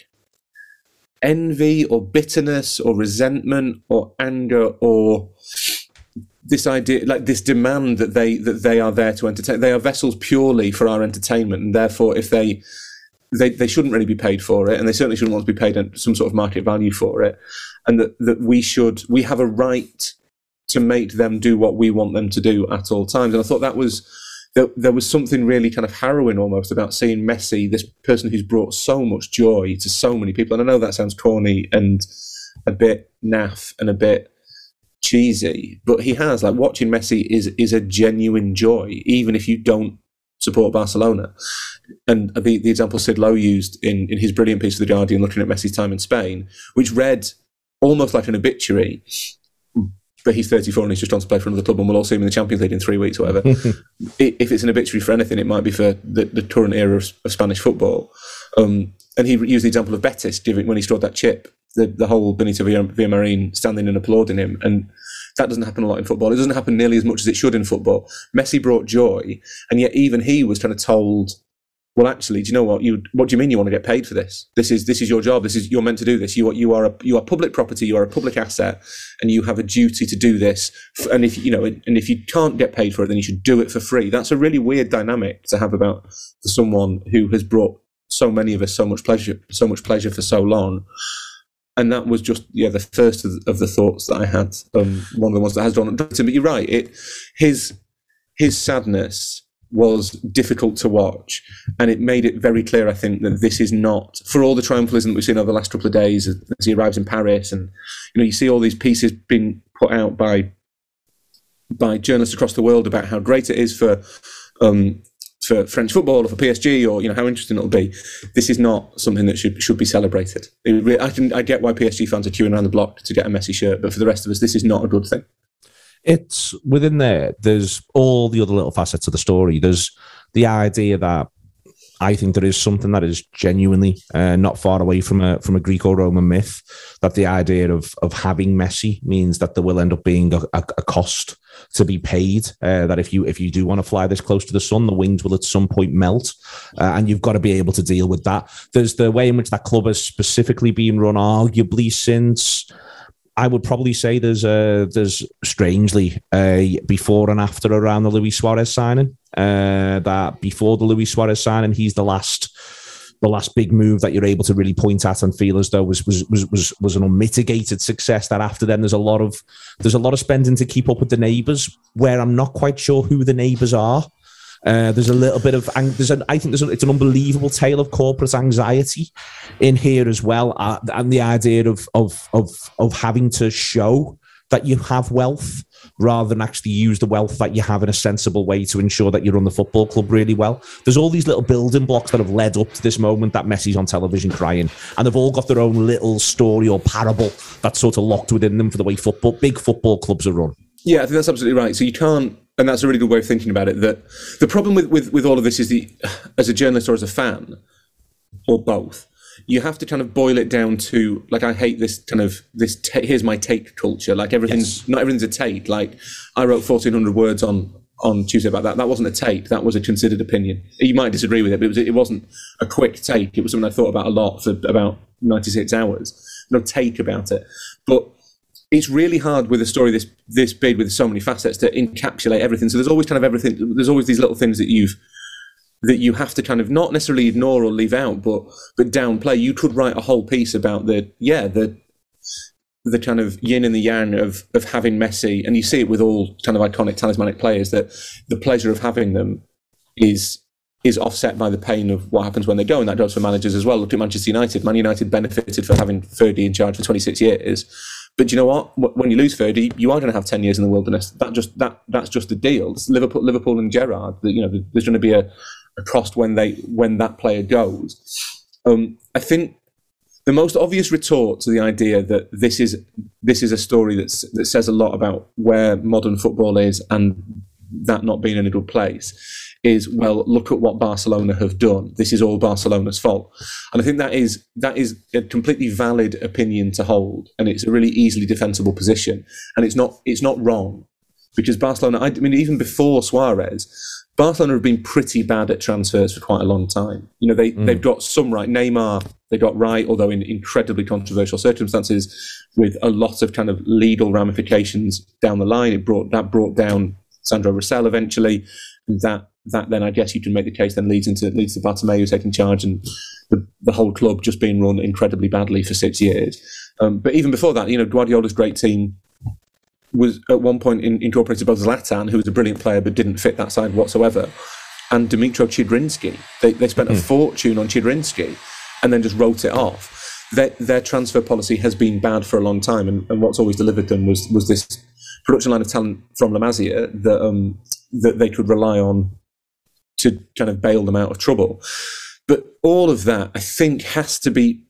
envy or bitterness or resentment or anger or this idea, like this demand that they that they are there to entertain. They are vessels purely for our entertainment, and therefore, if they they they shouldn't really be paid for it, and they certainly shouldn't want to be paid some sort of market value for it, and that that we should we have a right to make them do what we want them to do at all times. And I thought that was there, there was something really kind of harrowing almost about seeing Messi, this person who's brought so much joy to so many people. And I know that sounds corny and a bit naff and a bit cheesy, but he has, like, watching Messi is is a genuine joy, even if you don't support Barcelona. And the, the example Sid Lowe used in, in his brilliant piece of The Guardian looking at Messi's time in Spain, which read almost like an obituary, but he's thirty-four and he's just on to play for another club and we'll all see him in the Champions League in three weeks or whatever. If it's an obituary for anything, it might be for the, the current era of, of Spanish football. Um, and he used the example of Betis giving, when he scored that chip, the, the whole Benito Villamarín standing and applauding him. And that doesn't happen a lot in football. It doesn't happen nearly as much as it should in football. Messi brought joy, and yet even he was kind of told, well, actually, do you know what? You what do you mean you want to get paid for this? This is this is your job. This is you're meant to do this. You are you are a, you are public property. You are a public asset, and you have a duty to do this. And if you know, and if you can't get paid for it, then you should do it for free. That's a really weird dynamic to have about for someone who has brought so many of us so much pleasure, so much pleasure for so long. And that was just, yeah, the first of the, of the thoughts that I had. Um, one of the ones that has drawn it. But you're right. It, his, his sadness was difficult to watch, and it made it very clear, I think, that this is not, for all the triumphalism that we've seen over the last couple of days as, as he arrives in Paris, and you know, you see all these pieces being put out by by journalists across the world about how great it is for um, for French football or for P S G, or you know how interesting it'll be. This is not something that should should be celebrated. It really, I can I get why P S G fans are queuing around the block to get a Messi shirt, but for the rest of us, this is not a good thing.
It's within there. There's all the other little facets of the story. There's the idea that I think there is something that is genuinely uh, not far away from a from a Greco-Roman myth. That the idea of of having Messi means that there will end up being a, a, a cost to be paid. Uh, that if you if you do want to fly this close to the sun, the wings will at some point melt, uh, and you've got to be able to deal with that. There's the way in which that club has specifically been run, arguably since, I would probably say there's a, there's strangely a before and after around the Luis Suarez signing. Uh, that before the Luis Suarez signing, he's the last the last big move that you're able to really point at and feel as though was was was was, was an unmitigated success. That after then there's a lot of there's a lot of spending to keep up with the neighbours, where I'm not quite sure who the neighbours are. Uh, there's a little bit of, there's an, I think there's a, it's an unbelievable tale of corporate anxiety in here as well, uh, and the idea of of of of having to show that you have wealth rather than actually use the wealth that you have in a sensible way to ensure that you run the football club really well. There's all these little building blocks that have led up to this moment that Messi's on television crying, and they've all got their own little story or parable that's sort of locked within them for the way football, big football clubs are run.
Yeah, I think that's absolutely right. So you can't, and that's a really good way of thinking about it, that the problem with, with, with all of this is the, as a journalist or as a fan, or both, you have to kind of boil it down to, like, I hate this kind of, this ta- here's my take culture. Like, everything's, yes. Not everything's a take. Like, I wrote fourteen hundred words on, on Tuesday about that. That wasn't a take. That was a considered opinion. You might disagree with it, but it, was, it wasn't a quick take. It was something I thought about a lot for about ninety-six hours. No take about it. But it's really hard with a story this this big with so many facets to encapsulate everything. So there's always kind of everything. There's always these little things that you've that you have to kind of not necessarily ignore or leave out, but but downplay. You could write a whole piece about the yeah the the kind of yin and the yang of of having Messi, and you see it with all kind of iconic talismanic players, that the pleasure of having them is is offset by the pain of what happens when they go, and that goes for managers as well. Look at Manchester United. Man United benefited for having Fergie in charge for twenty-six years. But you know what? When you lose Fergie, you are going to have ten years in the wilderness. That just that that's just the deal. It's Liverpool, Liverpool and Gerrard. You know, there's going to be a, a cost when they when that player goes. Um, I think the most obvious retort to the idea that this is this is a story that's, that says a lot about where modern football is and that not being in a good place is, well, look at what Barcelona have done. This is all Barcelona's fault. And I think that is that is a completely valid opinion to hold, and it's a really easily defensible position. And it's not it's not wrong, because Barcelona, I mean, even before Suarez, Barcelona have been pretty bad at transfers for quite a long time. You know, they, mm. they've got some right. Neymar, they got right, although in incredibly controversial circumstances with a lot of kind of legal ramifications down the line. It brought that brought down Sandro Rosell eventually. And that that then I guess you can make the case then leads into leads to Bartomeu taking charge and the, the whole club just being run incredibly badly for six years. Um, but even before that, you know, Guardiola's great team was at one point in, incorporated both Zlatan, who was a brilliant player but didn't fit that side whatsoever, and Dmytro Chidrinsky. They they spent mm-hmm. a fortune on Chidrinsky and then just wrote it off. Their, their transfer policy has been bad for a long time, and, and what's always delivered them was was this production line of talent from La Masia that um, that they could rely on to kind of bail them out of trouble. But all of that, I think, has to be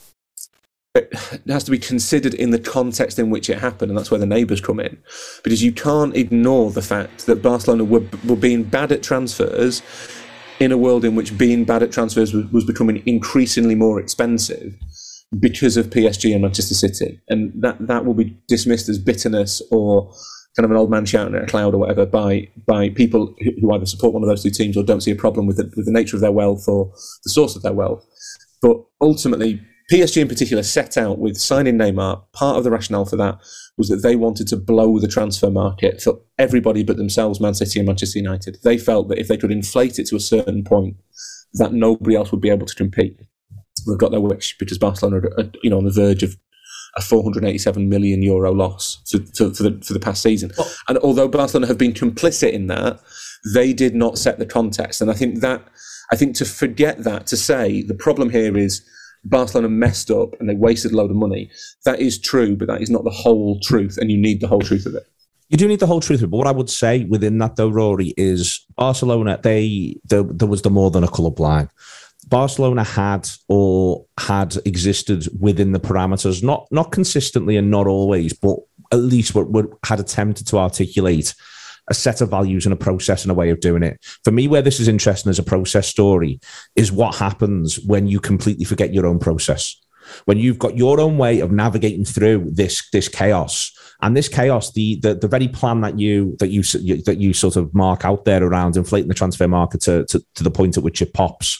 it has to be considered in the context in which it happened, and that's where the neighbours come in. Because you can't ignore the fact that Barcelona were, were being bad at transfers in a world in which being bad at transfers was, was becoming increasingly more expensive because of P S G and Manchester City. And that, that will be dismissed as bitterness or kind of an old man shouting at a cloud or whatever by by people who either support one of those two teams or don't see a problem with the, with the nature of their wealth or the source of their wealth. But ultimately, P S G in particular set out with signing Neymar. Part of the rationale for that was that they wanted to blow the transfer market for everybody but themselves, Man City and Manchester United. They felt that if they could inflate it to a certain point, that nobody else would be able to compete. They've got their wish because Barcelona are, you know, on the verge of a four hundred eighty-seven million euro loss for, for, for the for the past season. Well, and although Barcelona have been complicit in that, they did not set the context. And I think that I think to forget that, to say the problem here is Barcelona messed up and they wasted a load of money, that is true, but that is not the whole truth, and you need the whole truth of it.
You do need the whole truth of it, but what I would say within that though, Rory, is Barcelona, they there, there was the more than a colour blind. Barcelona had or had existed within the parameters, not not consistently and not always, but at least what, what had attempted to articulate a set of values and a process and a way of doing it. For me, where this is interesting as a process story is what happens when you completely forget your own process. When you've got your own way of navigating through this this chaos, and this chaos, the the, the very plan that you that you that you sort of mark out there around inflating the transfer market to, to, to the point at which it pops,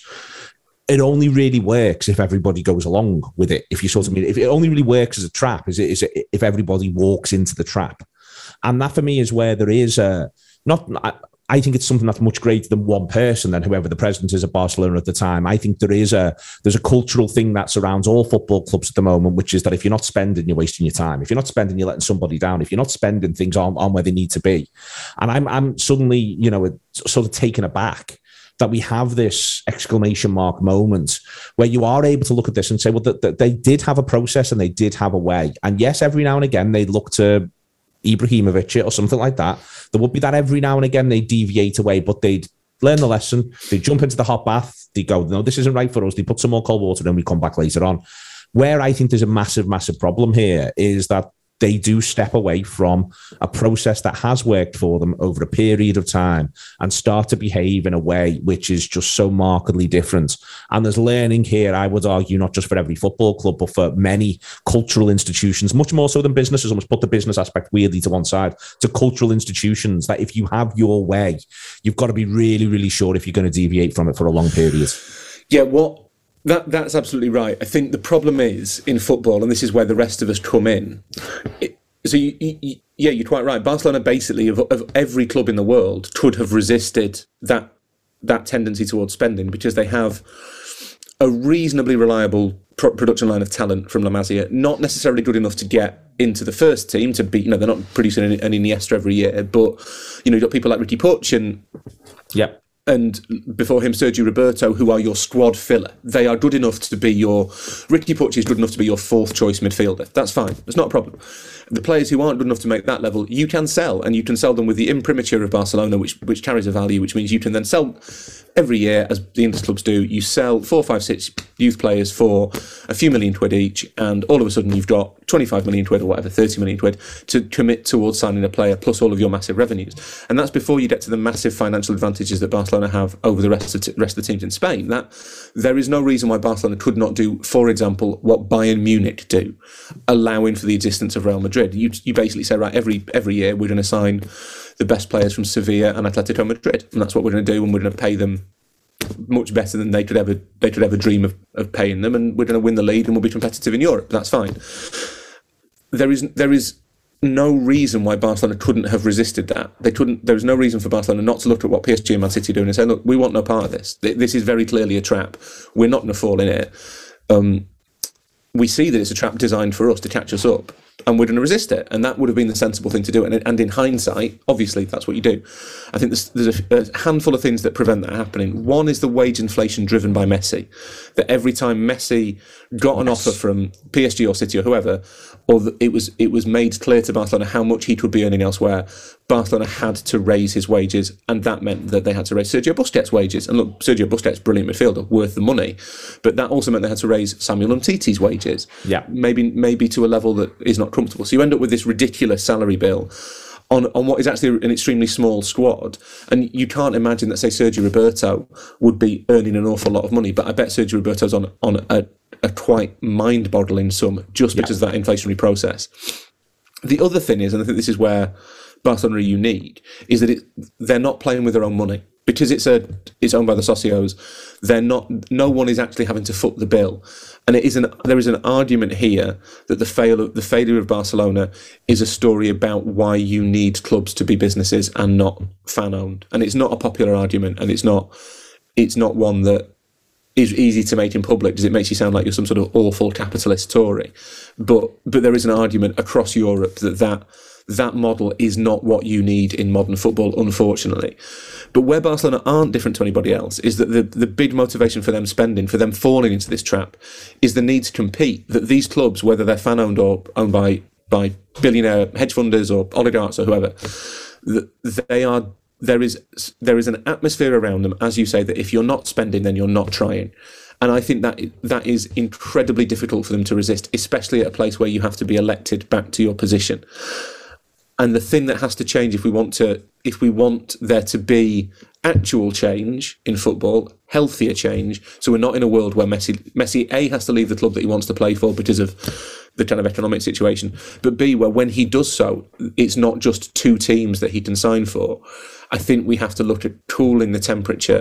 it only really works if everybody goes along with it. If you sort of mean, if it only really works as a trap, is it is it if everybody walks into the trap. And that for me is where there is a, not, I, I think it's something that's much greater than one person, than whoever the president is at Barcelona at the time. I think there is a, there's a cultural thing that surrounds all football clubs at the moment, which is that if you're not spending, you're wasting your time. If you're not spending, you're letting somebody down. If you're not spending, things aren't on where they need to be. And I'm, I'm suddenly, you know, sort of taken aback that we have this exclamation mark moment where you are able to look at this and say, well, that, that they did have a process and they did have a way. And yes, every now and again, they look to Ibrahimovic or something like that. There would be that every now and again they deviate away, but they'd learn the lesson. They jump into the hot bath. They go, no, this isn't right for us. They put some more cold water in. We come back later on. Where I think there's a massive, massive problem here is that they do step away from a process that has worked for them over a period of time and start to behave in a way which is just so markedly different. And there's learning here, I would argue, not just for every football club, but for many cultural institutions, much more so than businesses. Almost put the business aspect weirdly to one side, to cultural institutions, that if you have your way, you've got to be really, really sure if you're going to deviate from it for a long period.
Yeah, what? That that's absolutely right. I think the problem is in football, and this is where the rest of us come in. It, so you, you, yeah, you're quite right. Barcelona basically, of, of every club in the world, could have resisted that that tendency towards spending because they have a reasonably reliable pro- production line of talent from La Masia. Not necessarily good enough to get into the first team to be. You know, they're not producing an, an Iniesta every year, but you know, you've got people like Ricky Puig and
yeah.
And before him, Sergio Roberto, who are your squad filler. They are good enough to be your... Ricky Puig is good enough to be your fourth choice midfielder. That's fine. It's not a problem. The players who aren't good enough to make that level, you can sell, and you can sell them with the imprimatur of Barcelona, which which carries a value, which means you can then sell every year, as the English clubs do. You sell four, five, six youth players for a few million quid each, and all of a sudden you've got twenty-five million quid or whatever, thirty million quid to commit towards signing a player, plus all of your massive revenues. And that's before you get to the massive financial advantages that Barcelona have over the rest of the rest of the teams in Spain. That there is no reason why Barcelona could not do, for example, what Bayern Munich do, allowing for the existence of Real Madrid. You you basically say, right, every every year we're going to sign the best players from Sevilla and Atletico Madrid, and that's what we're going to do, and we're going to pay them much better than they could ever they could ever dream of, of paying them, and we're going to win the league and we'll be competitive in Europe. That's fine. There is there is no reason why Barcelona couldn't have resisted that. They couldn't. There was no reason for Barcelona not to look at what P S G and Man City are doing and say, look, we want no part of this. This is very clearly a trap. We're not going to fall in it. Um, we see that it's a trap designed for us to catch us up, and we're going to resist it. And that would have been the sensible thing to do. And, and in hindsight, obviously, that's what you do. I think there's, there's a, a handful of things that prevent that happening. One is the wage inflation driven by Messi. That every time Messi got an yes. offer from P S G or City or whoever, or the, it was it was made clear to Barcelona how much he could be earning elsewhere, Barcelona had to raise his wages, and that meant that they had to raise Sergio Busquets' wages. And look, Sergio Busquets, brilliant midfielder, worth the money, but that also meant they had to raise Samuel Umtiti's wages.
Yeah,
maybe maybe to a level that is not comfortable. So you end up with this ridiculous salary bill on on what is actually an extremely small squad, and you can't imagine that, say, Sergio Roberto would be earning an awful lot of money. But I bet Sergio Roberto's on on a, a quite mind-boggling sum just because yeah. of that inflationary process. The other thing is, and I think this is where Barcelona are unique, is that it, they're not playing with their own money. Because it's a it's owned by the socios, they're not. No one is actually having to foot the bill, and it is an there is an argument here that the fail the failure of Barcelona is a story about why you need clubs to be businesses and not fan owned. And it's not a popular argument, and it's not it's not one that is easy to make in public because it makes you sound like you're some sort of awful capitalist Tory. But but there is an argument across Europe that that, that model is not what you need in modern football, unfortunately. But where Barcelona aren't different to anybody else is that the, the big motivation for them spending, for them falling into this trap, is the need to compete. That these clubs, whether they're fan-owned or owned by, by billionaire hedge funders or oligarchs or whoever, they are there is there is an atmosphere around them, as you say, that if you're not spending, then you're not trying. And I think that that is incredibly difficult for them to resist, especially at a place where you have to be elected back to your position. And the thing that has to change if we want to, if we want there to be actual change in football, healthier change, so we're not in a world where Messi, Messi A, has to leave the club that he wants to play for because of the kind of economic situation, but B, where when he does so, it's not just two teams that he can sign for. I think we have to look at cooling the temperature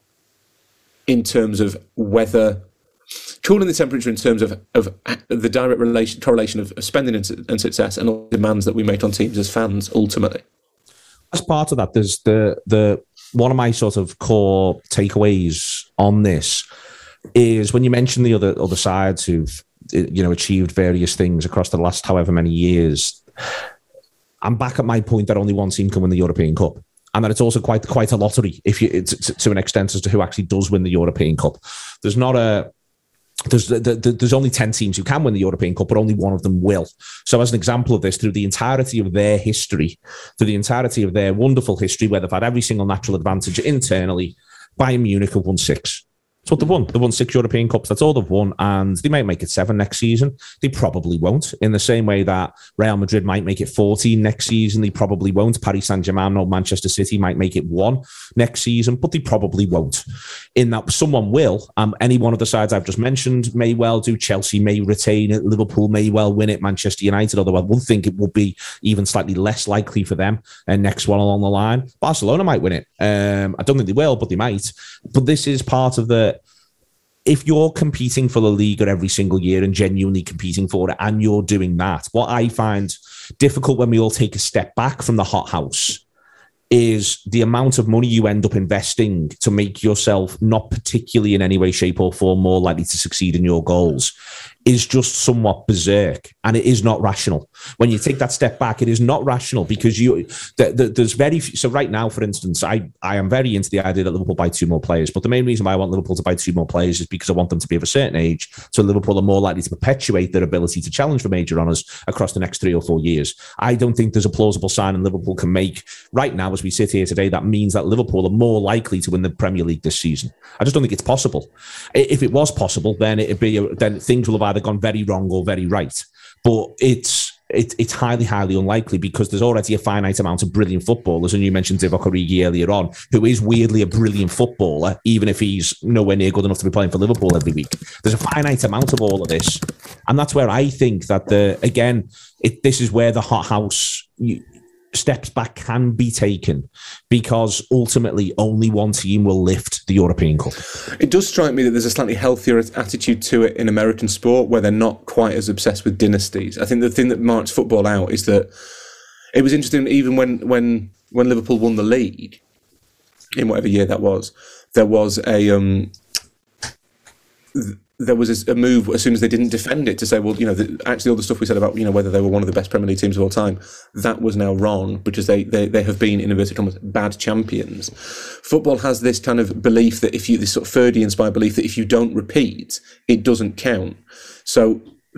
in terms of whether cooling the temperature in terms of, of the direct relation, correlation of, of spending and, and success and all the demands that we make on teams as fans, ultimately.
As part of that, there's the the one of my sort of core takeaways on this is when you mention the other other sides who've, you know, achieved various things across the last however many years. I'm back at my point that only one team can win the European Cup. And that it's also quite quite a lottery if you to, to an extent as to who actually does win the European Cup. There's not a there's there's only ten teams who can win the European Cup, but only one of them will. So as an example of this, through the entirety of their history, through the entirety of their wonderful history, where they've had every single natural advantage internally, Bayern Munich have won six. That's what they've won. They've won six European Cups. That's all they've won. And they might make it seven next season. They probably won't. In the same way that Real Madrid might make it fourteen next season, they probably won't. Paris Saint-Germain or Manchester City might make it one next season, but they probably won't. In that someone will. Um, any one of the sides I've just mentioned may well do. Chelsea may retain it. Liverpool may well win it. Manchester United, although I would think it would be even slightly less likely for them. And next one along the line, Barcelona might win it. Um, I don't think they will, but they might. But this is part of the... If you're competing for La Liga every single year and genuinely competing for it, and you're doing that, what I find difficult when we all take a step back from the hothouse is the amount of money you end up investing to make yourself not particularly in any way, shape or form more likely to succeed in your goals is just somewhat berserk, and it is not rational. When you take that step back, it is not rational because you the, the, there's very few, so right now, for instance, I, I am very into the idea that Liverpool buy two more players, but the main reason why I want Liverpool to buy two more players is because I want them to be of a certain age, so Liverpool are more likely to perpetuate their ability to challenge for major honours across the next three or four years. I don't think there's a plausible sign Liverpool can make right now as we sit here today that means that Liverpool are more likely to win the Premier League this season. I just don't think it's possible. If it was possible, then it'd be a, then things will have either gone very wrong or very right. But it's it, it's highly, highly unlikely because there's already a finite amount of brilliant footballers. And you mentioned Divock Origi earlier on, who is weirdly a brilliant footballer, even if he's nowhere near good enough to be playing for Liverpool every week. There's a finite amount of all of this. And that's where I think that, the again, it, this is where the hothouse... You, steps back can be taken because ultimately only one team will lift the European Cup.
It does strike me that there's a slightly healthier attitude to it in American sport where they're not quite as obsessed with dynasties. I think the thing that marks football out is that it was interesting even when when, when Liverpool won the league, in whatever year that was, there was a... Um, th- there was a move as soon as they didn't defend it to say, well, you know, the, actually all the stuff we said about, you know, whether they were one of the best Premier League teams of all time, that was now wrong because they they, they have been, in inverted commas, bad champions. Football has this kind of belief that if you, this sort of Fergie-inspired belief that if you don't repeat, it doesn't count. So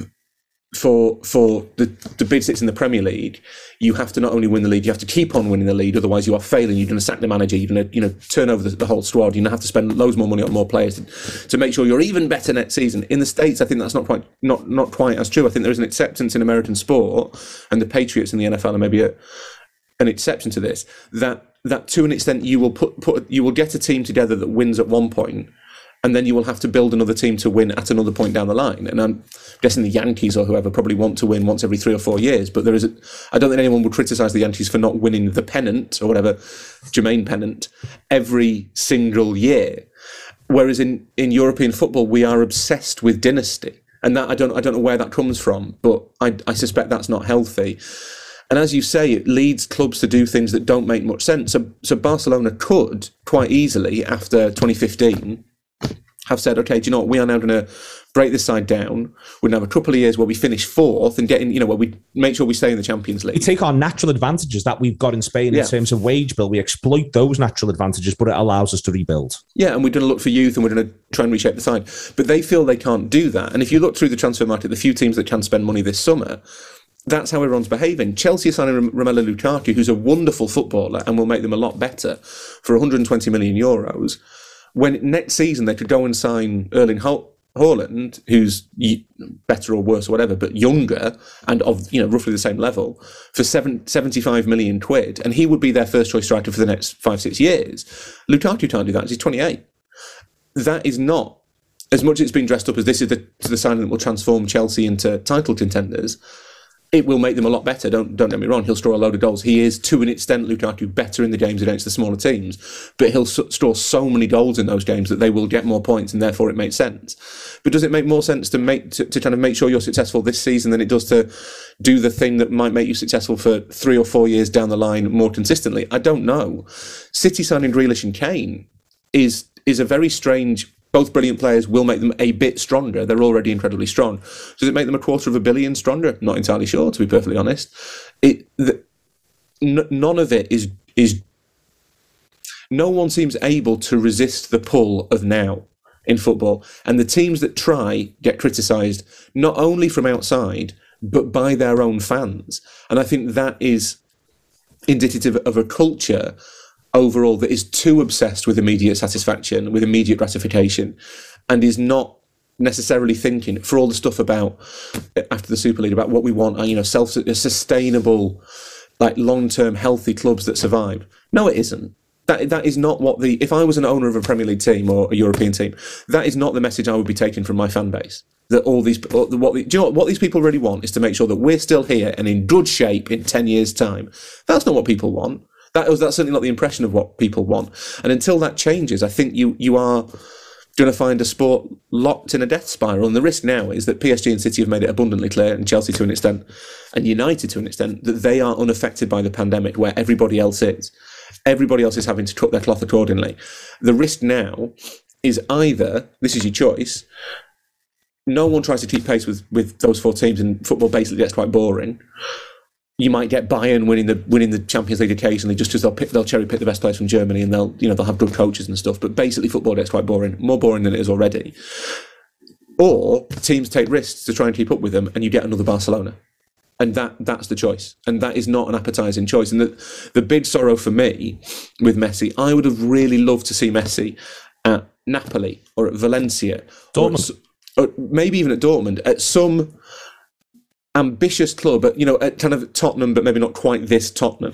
for for the, the big six in the Premier League, you have to not only win the league, you have to keep on winning the league. Otherwise, you are failing. You're going to sack the manager. You're going to, you know, turn over the, the whole squad. You're going to have to spend loads more money on more players to, to make sure you're even better next season. In the States, I think that's not quite not not quite as true. I think there is an acceptance in American sport, and the Patriots in the N F L are maybe a, an exception to this. That that to an extent, you will put put you will get a team together that wins at one point. And then you will have to build another team to win at another point down the line. And I'm guessing the Yankees or whoever probably want to win once every three or four years. But there is, a, I don't think anyone would criticise the Yankees for not winning the pennant or whatever, Jermaine pennant, every single year. Whereas in, in European football, we are obsessed with dynasty, and that I don't I don't know where that comes from, but I, I suspect that's not healthy. And as you say, it leads clubs to do things that don't make much sense. So, so Barcelona could quite easily, after twenty fifteen. have said, okay, do you know what, we are now going to break this side down. We're going to have a couple of years where we finish fourth and get in, you know, where we make sure we stay in the Champions League.
We take our natural advantages that we've got in Spain
yeah.
in terms of wage bill. We exploit those natural advantages, but it allows us to rebuild.
Yeah, and we're going to look for youth and we're going to try and reshape the side. But they feel they can't do that. And if you look through the transfer market, the few teams that can spend money this summer, that's how everyone's behaving. Chelsea are signing Romelu Lukaku, who's a wonderful footballer and will make them a lot better for one hundred twenty million euros. When next season they could go and sign Erling Haaland, who's better or worse or whatever, but younger and of, you know, roughly the same level, for seven, seventy-five million quid, and he would be their first choice striker for the next five, six years. Lukaku can't do that. He's twenty-eight. That is not, as much as it's been dressed up as this is the, the signing that will transform Chelsea into title contenders. It will make them a lot better. Don't don't get me wrong. He'll score a load of goals. He is, to an extent, Lukaku, better in the games against the smaller teams. But he'll s- score so many goals in those games that they will get more points, and therefore it makes sense. But does it make more sense to make to, to kind of make sure you're successful this season than it does to do the thing that might make you successful for three or four years down the line more consistently? I don't know. City signing Grealish and Kane is is a very strange. Both brilliant players will make them a bit stronger. They're already incredibly strong. Does it make them a quarter of a billion stronger? Not entirely sure, to be perfectly honest. It the, n- none of it is is. No one seems able to resist the pull of now in football, and the teams that try get criticised not only from outside but by their own fans. And I think that is indicative of a culture overall that is too obsessed with immediate satisfaction, with immediate gratification, and is not necessarily thinking, for all the stuff about after the Super League about what we want, you know, self sustainable, like long-term healthy clubs that survive. No, it isn't. That that is not what the. If I was an owner of a Premier League team or a European team, that is not the message I would be taking from my fan base. That all these, what the, do you know what, what these people really want is to make sure that we're still here and in good shape in ten years' time. That's not what people want. That was that's certainly not the impression of what people want. And until that changes, I think you you are going to find a sport locked in a death spiral. And the risk now is that P S G and City have made it abundantly clear, and Chelsea to an extent, and United to an extent, that they are unaffected by the pandemic where everybody else is. Everybody else is having to cut their cloth accordingly. The risk now is either, this is your choice, no one tries to keep pace with, with those four teams and football basically gets quite boring. You might get Bayern winning the winning the Champions League occasionally, just because they'll pick, they'll cherry pick the best players from Germany, and they'll you know they'll have good coaches and stuff. But basically, football gets quite boring, more boring than it is already. Or teams take risks to try and keep up with them, and you get another Barcelona, and that that's the choice, and that is not an appetising choice. And the the big sorrow for me with Messi, I would have really loved to see Messi at Napoli or at Valencia,
Dortmund,
or, or maybe even at Dortmund, at some ambitious club, at, you know, at kind of Tottenham, but maybe not quite this Tottenham.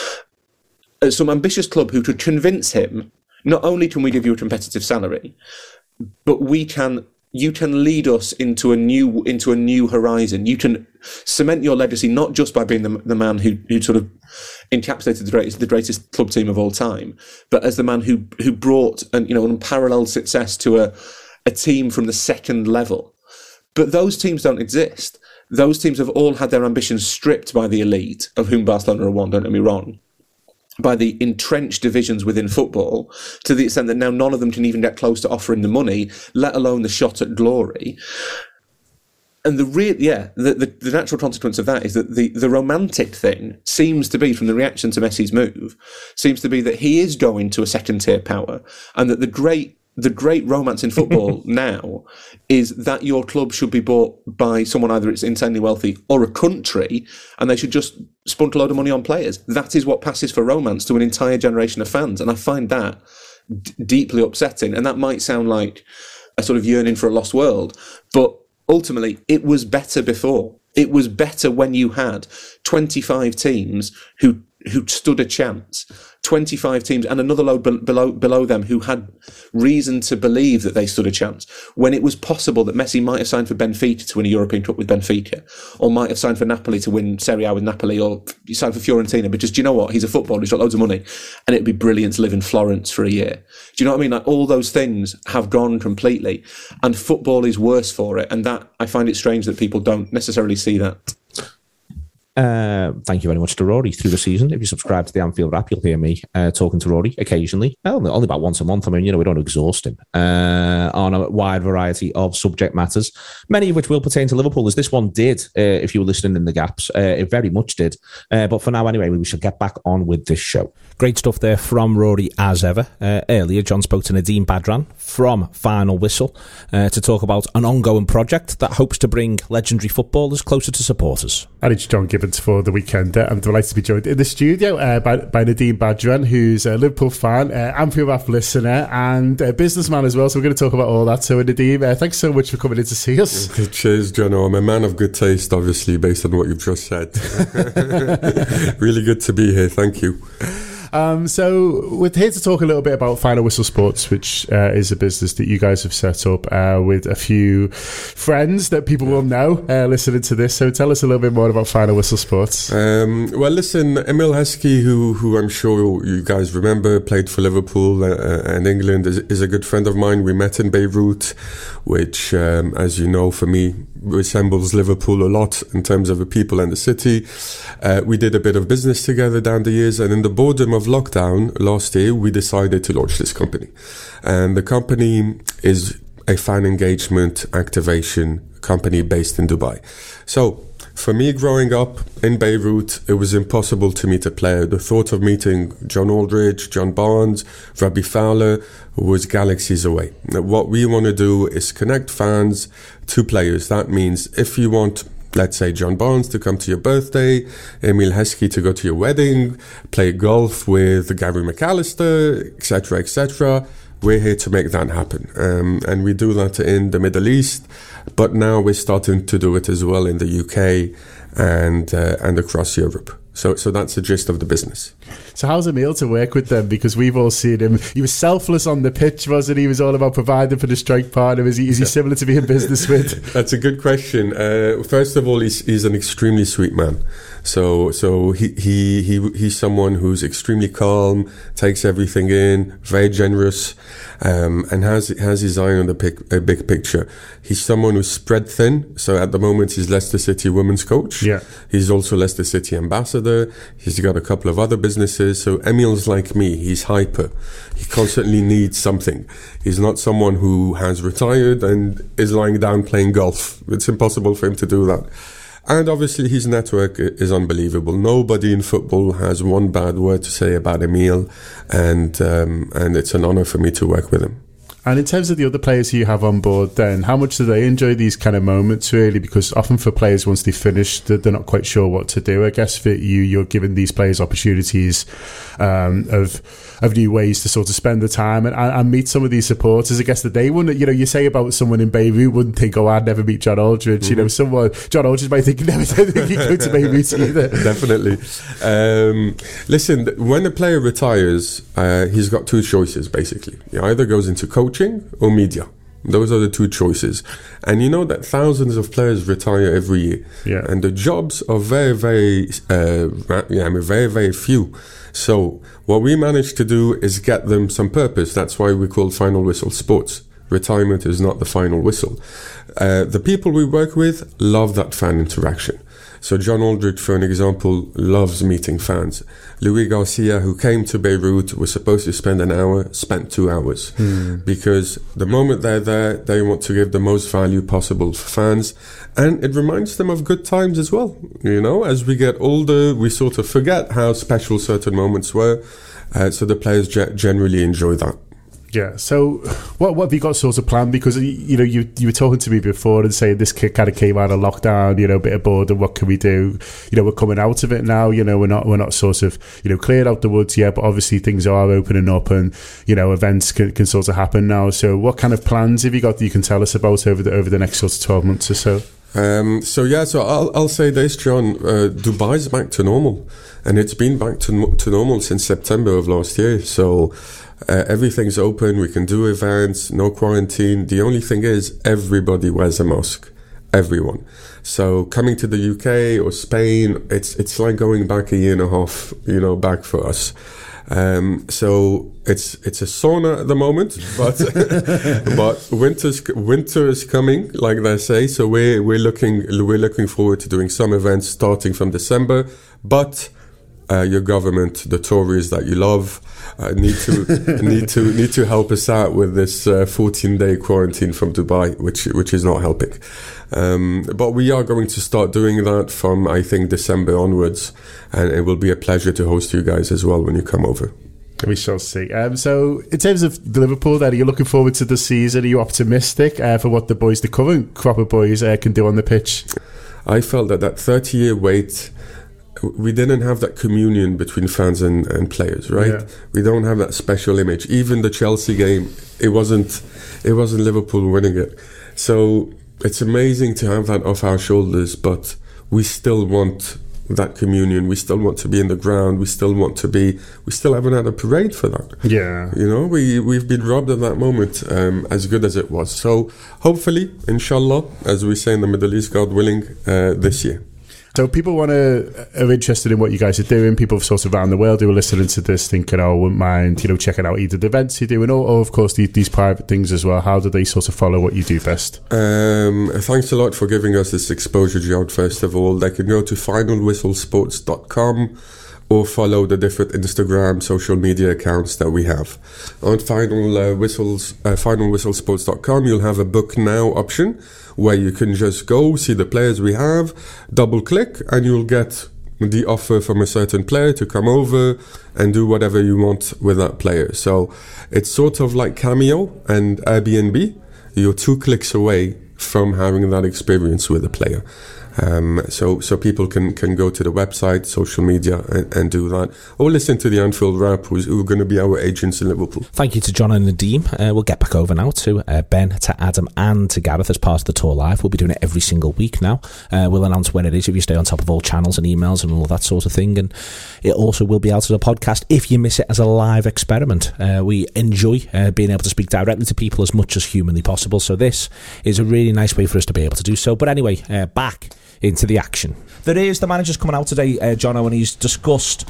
At some ambitious club who could convince him, not only can we give you a competitive salary, but we can, you can lead us into a new into a new horizon. You can cement your legacy not just by being the, the man who who sort of encapsulated the greatest the greatest club team of all time, but as the man who who brought an you know unparalleled success to a a team from the second level. But those teams don't exist. Those teams have all had their ambitions stripped by the elite, of whom Barcelona are one, don't get me wrong, by the entrenched divisions within football, to the extent that now none of them can even get close to offering the money, let alone the shot at glory. And the real, yeah, the, the, the natural consequence of that is that the, the romantic thing seems to be, from the reaction to Messi's move, seems to be that he is going to a second-tier power, and that the great The great romance in football now is that your club should be bought by someone either it's insanely wealthy or a country, and they should just spunt a load of money on players. That is what passes for romance to an entire generation of fans, and I find that d- deeply upsetting. And that might sound like a sort of yearning for a lost world, but ultimately it was better before. It was better when you had twenty-five teams who who stood a chance. twenty-five teams and another load be- below below them who had reason to believe that they stood a chance, when it was possible that Messi might have signed for Benfica to win a European Cup with Benfica, or might have signed for Napoli to win Serie A with Napoli, or signed for Fiorentina because, do you know what, he's a footballer, he's got loads of money, and it'd be brilliant to live in Florence for a year. Do you know what I mean? Like, all those things have gone completely, and football is worse for it, and that, I find it strange that people don't necessarily see that.
Uh, thank you very much to Rory through the season. If you subscribe to the Anfield app, you'll hear me uh, talking to Rory occasionally. Only, only about once a month. I mean, you know, we don't exhaust him uh, on a wide variety of subject matters, many of which will pertain to Liverpool, as this one did, uh, if you were listening in the gaps. Uh, it very much did. Uh, but for now, anyway, we shall get back on with this show. Great stuff there from Rory, as ever. Uh, earlier, John spoke to Nadeem Badran from Final Whistle uh, to talk about an ongoing project that hopes to bring legendary footballers closer to supporters.
And it's John Gibbons for the weekend. I'm delighted to be joined in the studio uh, by, by Nadeem Badran, who's a Liverpool fan, uh, Anfield app listener, and a businessman as well. So we're going to talk about all that. So Nadeem, uh, thanks so much for coming in to see us.
Cheers, John. I'm a man of good taste, obviously, based on what you've just said. Really good to be here. Thank you.
Um, so we're here to talk a little bit about Final Whistle Sports, which uh, is a business that you guys have set up uh, with a few friends that people will know uh, listening to this. So tell us a little bit more about Final Whistle Sports.
Um, well, listen, Emile Heskey, who who I'm sure you guys remember, played for Liverpool uh, and England, is, is a good friend of mine. We met in Beirut, which, um, as you know, for me, resembles Liverpool a lot in terms of the people and the city. Uh, we did a bit of business together down the years, and in the boredom of lockdown last year, we decided to launch this company. And the company is a fan engagement activation company based in Dubai. So for me, growing up in Beirut, it was impossible to meet a player. The thought of meeting John Aldridge, John Barnes, Robbie Fowler was galaxies away. Now, what we want to do is connect fans to players. That means if you want, let's say, John Barnes to come to your birthday, Emile Heskey to go to your wedding, play golf with Gary McAllister, et cetera, et cetera, we're here to make that happen. Um, and we do that in the Middle East, but now we're starting to do it as well in the U K and uh, and across Europe. So so that's the gist of the business.
So how's Emile to work with them? Because we've all seen him. He was selfless on the pitch, wasn't he? He was all about providing for the strike partner. Is he, is he similar to being in business with?
That's a good question. Uh, first of all, he's, he's an extremely sweet man. So so he, he he he's someone who's extremely calm, takes everything in, very generous, um, and has has his eye on the pic, a big picture. He's someone who's spread thin. So at the moment, he's Leicester City women's coach.
Yeah.
He's also Leicester City ambassador. He's got a couple of other businesses. So Emile's like me. He's hyper. He constantly needs something. He's not someone who has retired and is lying down playing golf. It's impossible for him to do that. And obviously his network is unbelievable. Nobody in football has one bad word to say about Emile, and um, and it's an honour for me to work with him.
And in terms of the other players who you have on board then, how much do they enjoy these kind of moments really? Because often for players, once they finish, they're not quite sure what to do. I guess for you, you're giving these players opportunities um, of of new ways to sort of spend the time and, and meet some of these supporters. I guess that they wouldn't, you know, you say about someone in Beirut wouldn't think, oh, I'd never meet John Aldridge. Mm-hmm. You know, someone, John Aldridge might think, never think he'd go to Beirut either.
Definitely. Um, listen, when a player retires, uh, he's got two choices, basically. He either goes into coaching or media. Those are the two choices. And you know that thousands of players retire every year.
Yeah.
And the jobs are very, very, uh, yeah, I mean, very, very few. So what we managed to do is get them some purpose. That's why we call Final Whistle Sports. Retirement is not the final whistle. Uh, the people we work with love that fan interaction. So John Aldridge, for an example, loves meeting fans. Louis Garcia, who came to Beirut, was supposed to spend an hour, spent two hours. Mm. Because the moment they're there, they want to give the most value possible for fans. And it reminds them of good times as well. You know, as we get older, we sort of forget how special certain moments were. Uh, so the players ge- generally enjoy that.
Yeah. So, what what have you got sort of planned? Because you know you you were talking to me before and saying this kind of came out of lockdown. You know, a bit of boredom. What can we do? You know, we're coming out of it now. You know, we're not we're not sort of you know cleared out the woods yet, but obviously things are opening up, and you know events can, can sort of happen now. So, what kind of plans have you got that you can tell us about over the over the next sort of twelve months or so?
Um, so yeah, so I'll I'll say this, John. Uh, Dubai's back to normal, and it's been back to to normal since September of last year. So. Uh, everything's open, we can do events, no quarantine. The only thing is everybody wears a mask. Everyone. So coming to the U K or Spain, it's it's like going back a year and a half, you know, back for us. Um, so it's it's a sauna at the moment, but but winter's winter is coming, like they say. So we're we're looking we're looking forward to doing some events starting from December, but. Uh, your government, the Tories that you love, uh, need to need to need to help us out with this fourteen-day uh, quarantine from Dubai, which which is not helping. Um, but we are going to start doing that from I think December onwards, and it will be a pleasure to host you guys as well when you come over.
We shall see. Um, so, in terms of Liverpool, then, are you looking forward to the season? Are you optimistic uh, for what the boys, the current crop of boys, uh, can do on the pitch?
I felt that that thirty-year wait. We didn't have that communion between fans and, and players, right? Yeah. We don't have that special image. Even the Chelsea game, it wasn't it wasn't Liverpool winning it. So it's amazing to have that off our shoulders, but we still want that communion. We still want to be in the ground. We still want to be. We still haven't had a parade for that.
Yeah,
you know, we we've been robbed of that moment, um, as good as it was. So hopefully, inshallah, as we say in the Middle East, God willing, uh, this year.
So people want to are interested in what you guys are doing. People sort of around the world who are listening to this thinking, oh, I wouldn't mind, you know, checking out either the events you're doing or, or of course, these, these private things as well. How do they sort of follow what you do best?
Um, thanks a lot for giving us this exposure, Gerard, first of all. They can go to final whistle sports dot com or follow the different Instagram, social media accounts that we have. On Final uh, Whistles, uh, final whistle sports dot com, you'll have a book now option, where you can just go see the players we have, double click, and you'll get the offer from a certain player to come over and do whatever you want with that player. So it's sort of like Cameo and Airbnb. You're two clicks away from having that experience with a player. Um, so so people can, can go to the website, social media, and, and do that. Or listen to the Anfield Rap, who's, who are going to be our agents in Liverpool.
Thank you to John and Nadeem. Uh, we'll get back over now to uh, Ben, to Adam, and to Gareth as part of the tour live. We'll be doing it every single week now. Uh, we'll announce when it is if you stay on top of all channels and emails and all that sort of thing. And it also will be out as a podcast if you miss it as a live experiment. Uh, we enjoy uh, being able to speak directly to people as much as humanly possible. So this is a really nice way for us to be able to do so. But anyway, uh, back into the action.
There is the manager's coming out today, uh, Jono, and he's discussed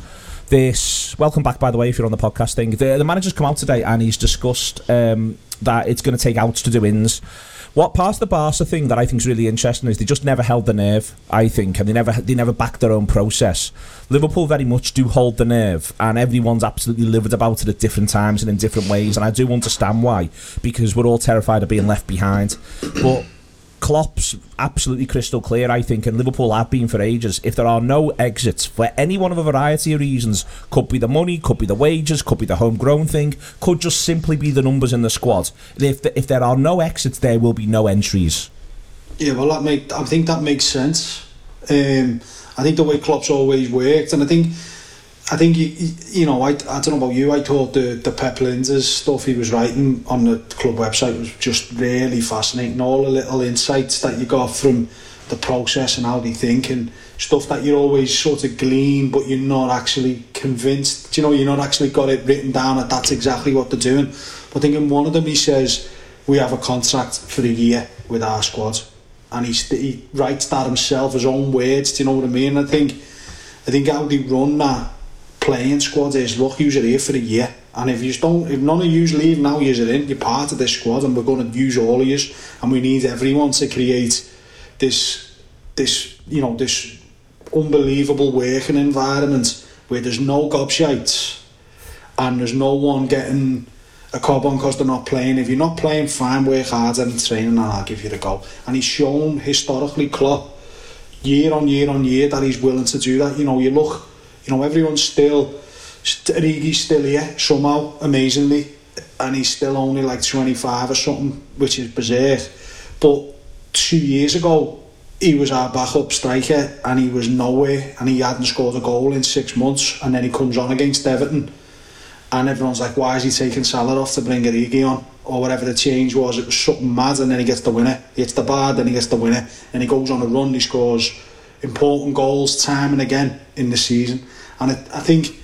this. Welcome back, by the way, if you're on the podcast thing. The, the manager's come out today and he's discussed um, that it's going to take outs to do ins. What part of the Barca thing that I think is really interesting is they just never held the nerve, I think, and they never they never backed their own process. Liverpool very much do hold the nerve, and everyone's absolutely livid about it at different times and in different ways, and I do understand why, because we're all terrified of being left behind. But Klopp's absolutely crystal clear, I think, and Liverpool have been for ages. If there are no exits for any one of a variety of reasons, could be the money, could be the wages, could be the homegrown thing, could just simply be the numbers in the squad. If the, if there are no exits, there will be no entries.
Yeah, well, that make I think that makes sense. Um, I think the way Klopp's always worked, and I think. I think, you, you know, I, I don't know about you, I thought the, the Pep Linders stuff he was writing on the club website was just really fascinating. All the little insights that you got from the process and how they think, and stuff that you always sort of glean, but you're not actually convinced. You know, you're not actually got it written down that that's exactly what they're doing. But I think in one of them he says, we have a contract for a year with our squad. And he, he writes that himself, his own words, do you know what I mean? I think, I think how they run that playing squad is, look, you're here for a year, and if you don't, if none of you leave now, you're in, you're part of this squad, and we're going to use all of you, and we need everyone to create this, this, you know, this unbelievable working environment where there's no gobshites, and there's no one getting a cob on because they're not playing. If you're not playing, fine, work harder in training, and I'll give you the go. And he's shown historically, Klopp, year on year on year, that he's willing to do that. You know, you look. You know, everyone's still, Origi's still here somehow, amazingly, and he's still only like twenty-five or something, which is berserk. But two years ago, he was our backup striker, and he was nowhere, and he hadn't scored a goal in six months, and then he comes on against Everton, and everyone's like, why is he taking Salah off to bring Origi on? Or whatever the change was, it was something mad, and then he gets the winner. He hits the bar, then he gets the winner, and he goes on a run, he scores important goals time and again in the season. And I, I think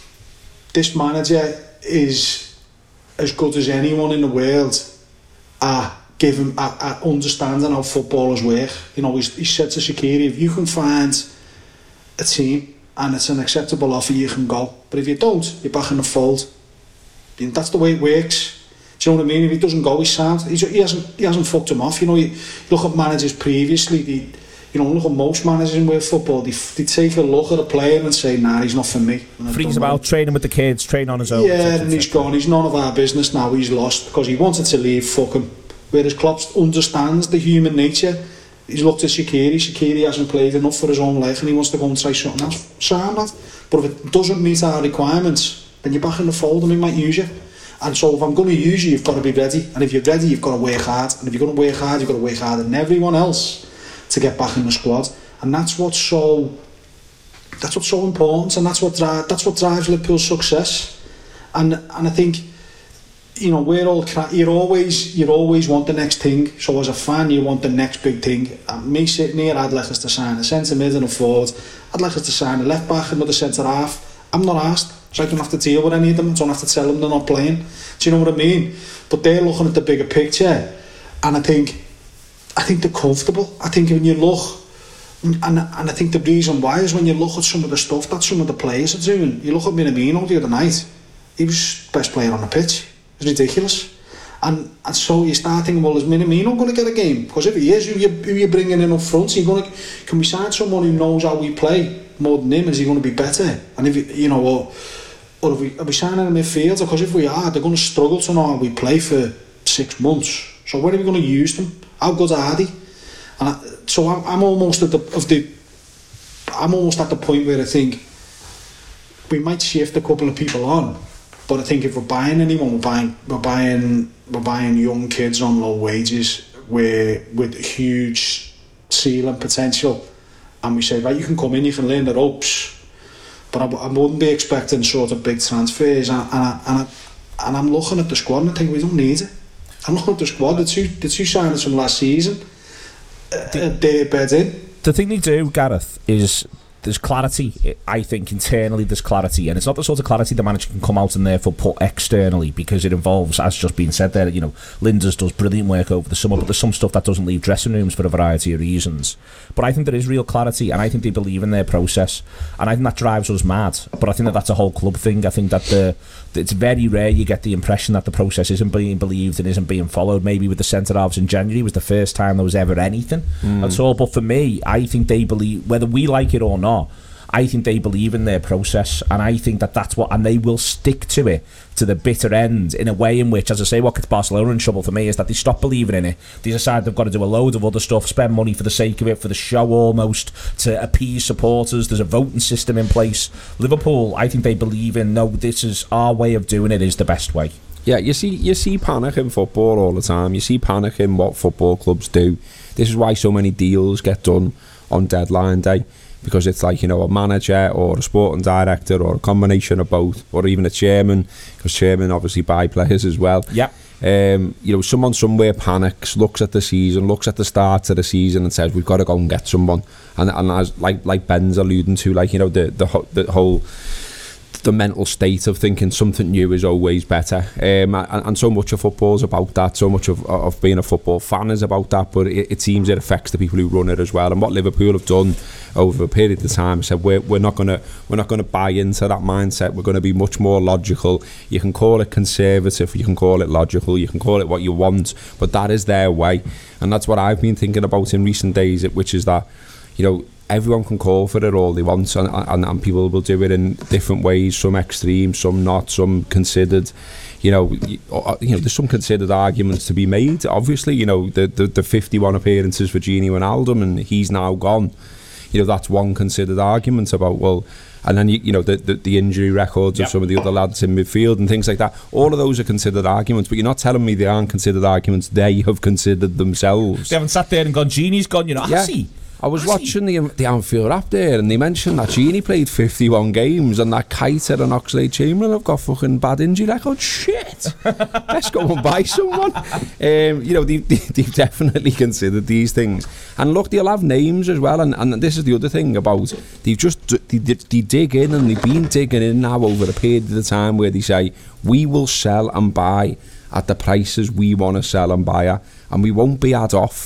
this manager is as good as anyone in the world at giving, at, at understanding how footballers work. You know, he's, he said to Shaqiri, if you can find a team and it's an acceptable offer, you can go. But if you don't, you're back in the fold. That's the way it works. Do you know what I mean? If he doesn't go, he's sad. He's, he hasn't he hasn't fucked him off. You know, you look at managers previously, they, you know, look at most managers in world football, they, they take a look at a player and say, nah, he's not for me.
Freaks about training with the kids, training on his own.
Yeah, and he's gone. He's none of our business now. He's lost because he wanted to leave, fuck him. Whereas Klopp understands the human nature. He's looked at Shaqiri. Shaqiri hasn't played enough for his own life and he wants to go and try something else. Sound that. But if it doesn't meet our requirements, then you're back in the fold and we might use you. And so if I'm going to use you, you've got to be ready. And if you're ready, you've got to work hard. And if you're going to work hard, you've got to work harder than everyone else to get back in the squad. And that's what's so that's what's so important, and that's what dri- that's what drives Liverpool's success. And and I think, you know, we're all you're always you always want the next thing. So as a fan, you want the next big thing. And me sitting here, I'd like us to sign a centre mid and a forward. I'd like us to sign a left back and another centre half. I'm not asked, so I don't have to deal with any of them. I don't have to tell them they're not playing. Do you know what I mean? But they're looking at the bigger picture, and I think I think they're comfortable. I think when you look. And, and I think the reason why is when you look at some of the stuff that some of the players are doing. You look at Minamino the other night, he was best player on the pitch. It's ridiculous. And, and so you start thinking, well, is Minamino going to get a game? Because if he is, who you who you bringing in up front? You going to, can we sign someone who knows how we play more than him? Is he going to be better? And if you, you know, or, or if we, are we signing a midfielder? Because if we are, they're going to struggle to know how we play for six months. So when are we going to use them? How good are they? And I, so I'm, I'm almost at the of the I'm almost at the point where I think we might shift a couple of people on, but I think if we're buying anyone, we're buying we're buying we're buying young kids on low wages, where with huge ceiling potential, and we say, right, you can come in, you can learn the ropes, but I, I wouldn't be expecting sort of big transfers. And, and, I, and, I, and I'm looking at the squad and I think we don't need it. I'm looking at the squad, the two the two signings from last season. Uh, the, bed in.
The thing they do, Gareth, is there's clarity. I think internally there's clarity, and it's not the sort of clarity the manager can come out and therefore put externally, because it involves, as just been said there, you know, Linders does brilliant work over the summer, but there's some stuff that doesn't leave dressing rooms for a variety of reasons. But I think there is real clarity, and I think they believe in their process, and I think that drives us mad. But I think that that's a whole club thing. I think that the it's very rare you get the impression that the process isn't being believed and isn't being followed. Maybe with the centre halves in January was the first time there was ever anything mm. at all. But for me, I think they believe, whether we like it or not, I think they believe in their process, and I think that that's what, and they will stick to it to the bitter end, in a way in which, as I say, what gets Barcelona in trouble for me is that they stop believing in it. They decide they've got to do a load of other stuff, spend money for the sake of it, for the show almost, to appease supporters. There's a voting system in place. Liverpool, I think they believe in, no, this is our way of doing it, is the best way.
Yeah, you see you see panic in football all the time. You see panic in what football clubs do. This is why so many deals get done on deadline day, because it's like, you know, a manager or a sporting director or a combination of both, or even a chairman, because chairmen obviously buy players as well.
Yeah.
Um, you know, someone somewhere panics, looks at the season, looks at the start of the season and says, we've got to go and get someone. And and as like like Ben's alluding to, like, you know, the the, the whole the mental state of thinking something new is always better, um, and, and so much of football is about that. So much of, of being a football fan is about that, but it, it seems it affects the people who run it as well. And what Liverpool have done over a period of time is said, we're, we're not gonna we're not gonna buy into that mindset. We're going to be much more logical. You can call it conservative, you can call it logical, you can call it what you want, but that is their way. And that's what I've been thinking about in recent days, which is that, you know, everyone can call for it all they want, and, and, and people will do it in different ways, some extreme, some not, some considered. You know, you, you know, there's some considered arguments to be made. Obviously, you know, the, the, the fifty-one appearances for Gini Wijnaldum and he's now gone. You know, that's one considered argument about, well, and then, you, you know, the, the, the injury records yep. of some of the other lads in midfield and things like that. All of those are considered arguments, but you're not telling me they aren't considered arguments. They have considered themselves.
They haven't sat there and gone, Gini's gone, you know,
yeah.
has he?
I was watching the the Anfield app there, and they mentioned that Gini played fifty-one games, and that Keita and Oxlade-Chamberlain have got fucking bad injury records. Shit, let's go and buy someone. Um, you know, they, they, they've definitely considered these things, and look, they'll have names as well. And, and this is the other thing about, they've just they, they dig in, and they've been digging in now over a period of time where they say, we will sell and buy at the prices we want to sell and buy at, and we won't be ad off.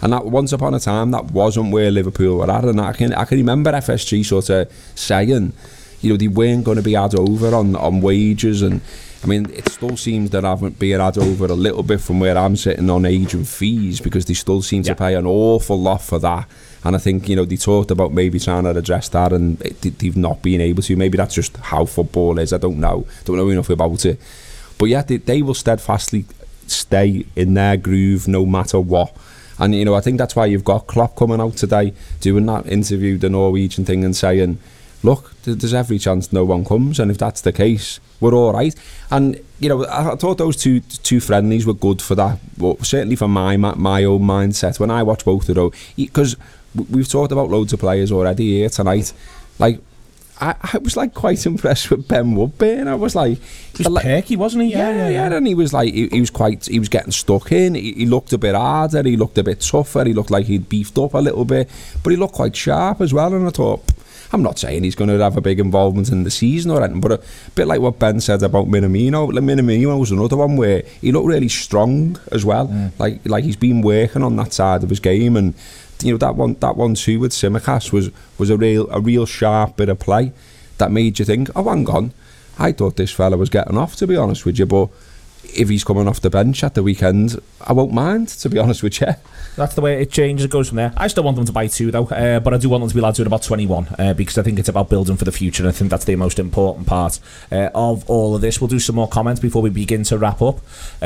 And that once upon a time, that wasn't where Liverpool were at. And I can I can remember F S G sort of saying, you know, they weren't going to be had over on, on wages. And I mean, it still seems that I haven't been had over a little bit from where I'm sitting on agent fees, because they still seem yeah. to pay an awful lot for that. And I think, you know, they talked about maybe trying to address that, and it, they've not been able to. Maybe that's just how football is. I don't know. Don't know enough about it. But yeah, they, they will steadfastly stay in their groove no matter what. And, you know, I think that's why you've got Klopp coming out today, doing that interview, the Norwegian thing, and saying, look, there's every chance no one comes, and if that's the case, we're all right. And, you know, I thought those two two friendlies were good for that, well, certainly for my my own mindset when I watch both of those, because we've talked about loads of players already here tonight. Like, I, I was like quite impressed with Ben Woodburn. I was like,
he was like, perky, wasn't he?
Yeah, yeah, yeah. yeah. And he was like, he, he was quite, he was getting stuck in. He, he looked a bit harder. He looked a bit tougher. He looked like he'd beefed up a little bit, but he looked quite sharp as well. And I thought, I'm not saying he's going to have a big involvement in the season or anything, but a bit like what Ben said about Minamino. Minamino was another one where he looked really strong as well. Mm. Like, like he's been working on that side of his game, and you know, that one, that one too with Tsimikas was was a real, a real sharp bit of play that made you think, oh, hang on, I thought this fella was getting off, to be honest with you, but if he's coming off the bench at the weekend, I won't mind, to be honest with you.
That's the way it changes, it goes from there. I still want them to buy two though, uh, but I do want them to be lads who are about twenty-one, uh, because I think it's about building for the future, and I think that's the most important part uh, of all of this. We'll do some more comments before we begin to wrap up.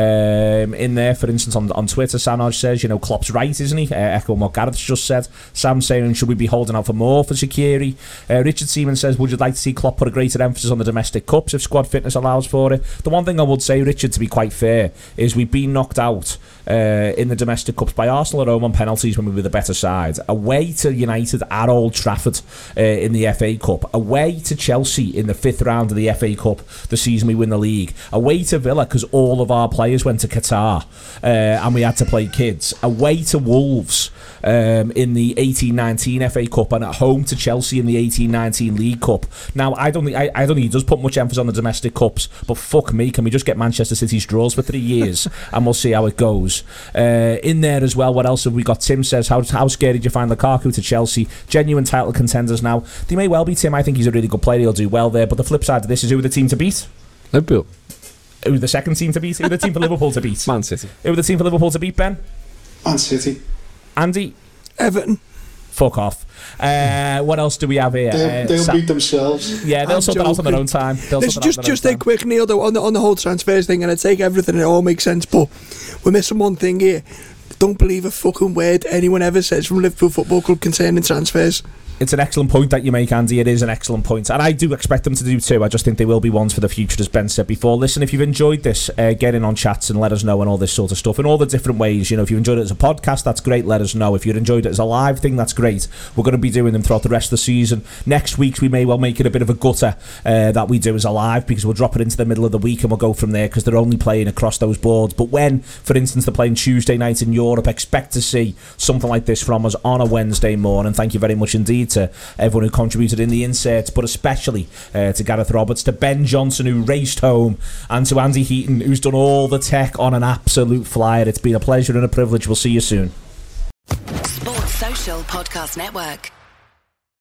Um, in there, for instance, on on Twitter, Sanoj says, you know, Klopp's right, isn't he? Uh, echoing what Gareth's just said. Sam saying, should we be holding out for more for Shaqiri? Uh, Richard Seaman says, would you like to see Klopp put a greater emphasis on the domestic cups if squad fitness allows for it? The one thing I would say, Richard, to be quite fair, is we've been knocked out uh, in the domestic cups by Arsenal at home on penalties when we were the better side, away to United at Old Trafford uh, in the F A Cup, away to Chelsea in the fifth round of the F A Cup the season we win the league, away to Villa because all of our players went to Qatar uh, and we had to play kids, away to Wolves um, in the eighteen nineteen F A Cup, and at home to Chelsea in the eighteen nineteen League Cup. Now I don't think I, I don't think he does put much emphasis on the domestic cups, but fuck me, can we just get Manchester City's draws for three years and we'll see how it goes. Uh, in there as well, what else have we got? Tim says, how, how scary did you find Lukaku to Chelsea? Genuine title contenders now. They may well be, Tim. I think he's a really good player. He'll do well there. But the flip side of this is, who are the team to beat?
Liverpool.
Who are the second team to beat? Who are the team for Liverpool to beat?
Man City.
Who are the team for Liverpool to beat, Ben?
Man City.
Andy?
Everton.
Fuck off. Uh, what else do we have here?
They'll,
uh,
they'll
Sa-
beat themselves.
Yeah, they'll
I'm
sort that out on their
joking.
own time. They'll
Let's
sort that out
just
on their
just
own
a
time.
quick Neil though on the on the whole transfers thing, and I take everything and it all makes sense, but we're missing one thing here. Don't believe a fucking word anyone ever says from Liverpool Football Club concerning transfers.
It's an excellent point that you make, Andy. It is an excellent point, and I do expect them to do too. I just think they will be ones for the future, as Ben said before. Listen, if you've enjoyed this, uh, get in on chats and let us know, and all this sort of stuff in all the different ways. You know, if you've enjoyed it as a podcast, that's great, let us know. If you've enjoyed it as a live thing, that's great. We're going to be doing them throughout the rest of the season. Next week we may well make it a bit of a gutter uh, that we do as a live, because we'll drop it into the middle of the week and we'll go from there, because they're only playing across those boards. But when, for instance, they're playing Tuesday night in Europe, expect to see something like this from us on a Wednesday morning. Thank you very much indeed to everyone who contributed in the inserts, but especially uh, to Gareth Roberts, to Ben Johnson, who raced home, and to Andy Heaton, who's done all the tech on an absolute flyer. It's been a pleasure and a privilege. We'll see you soon.
Sports Social Podcast Network.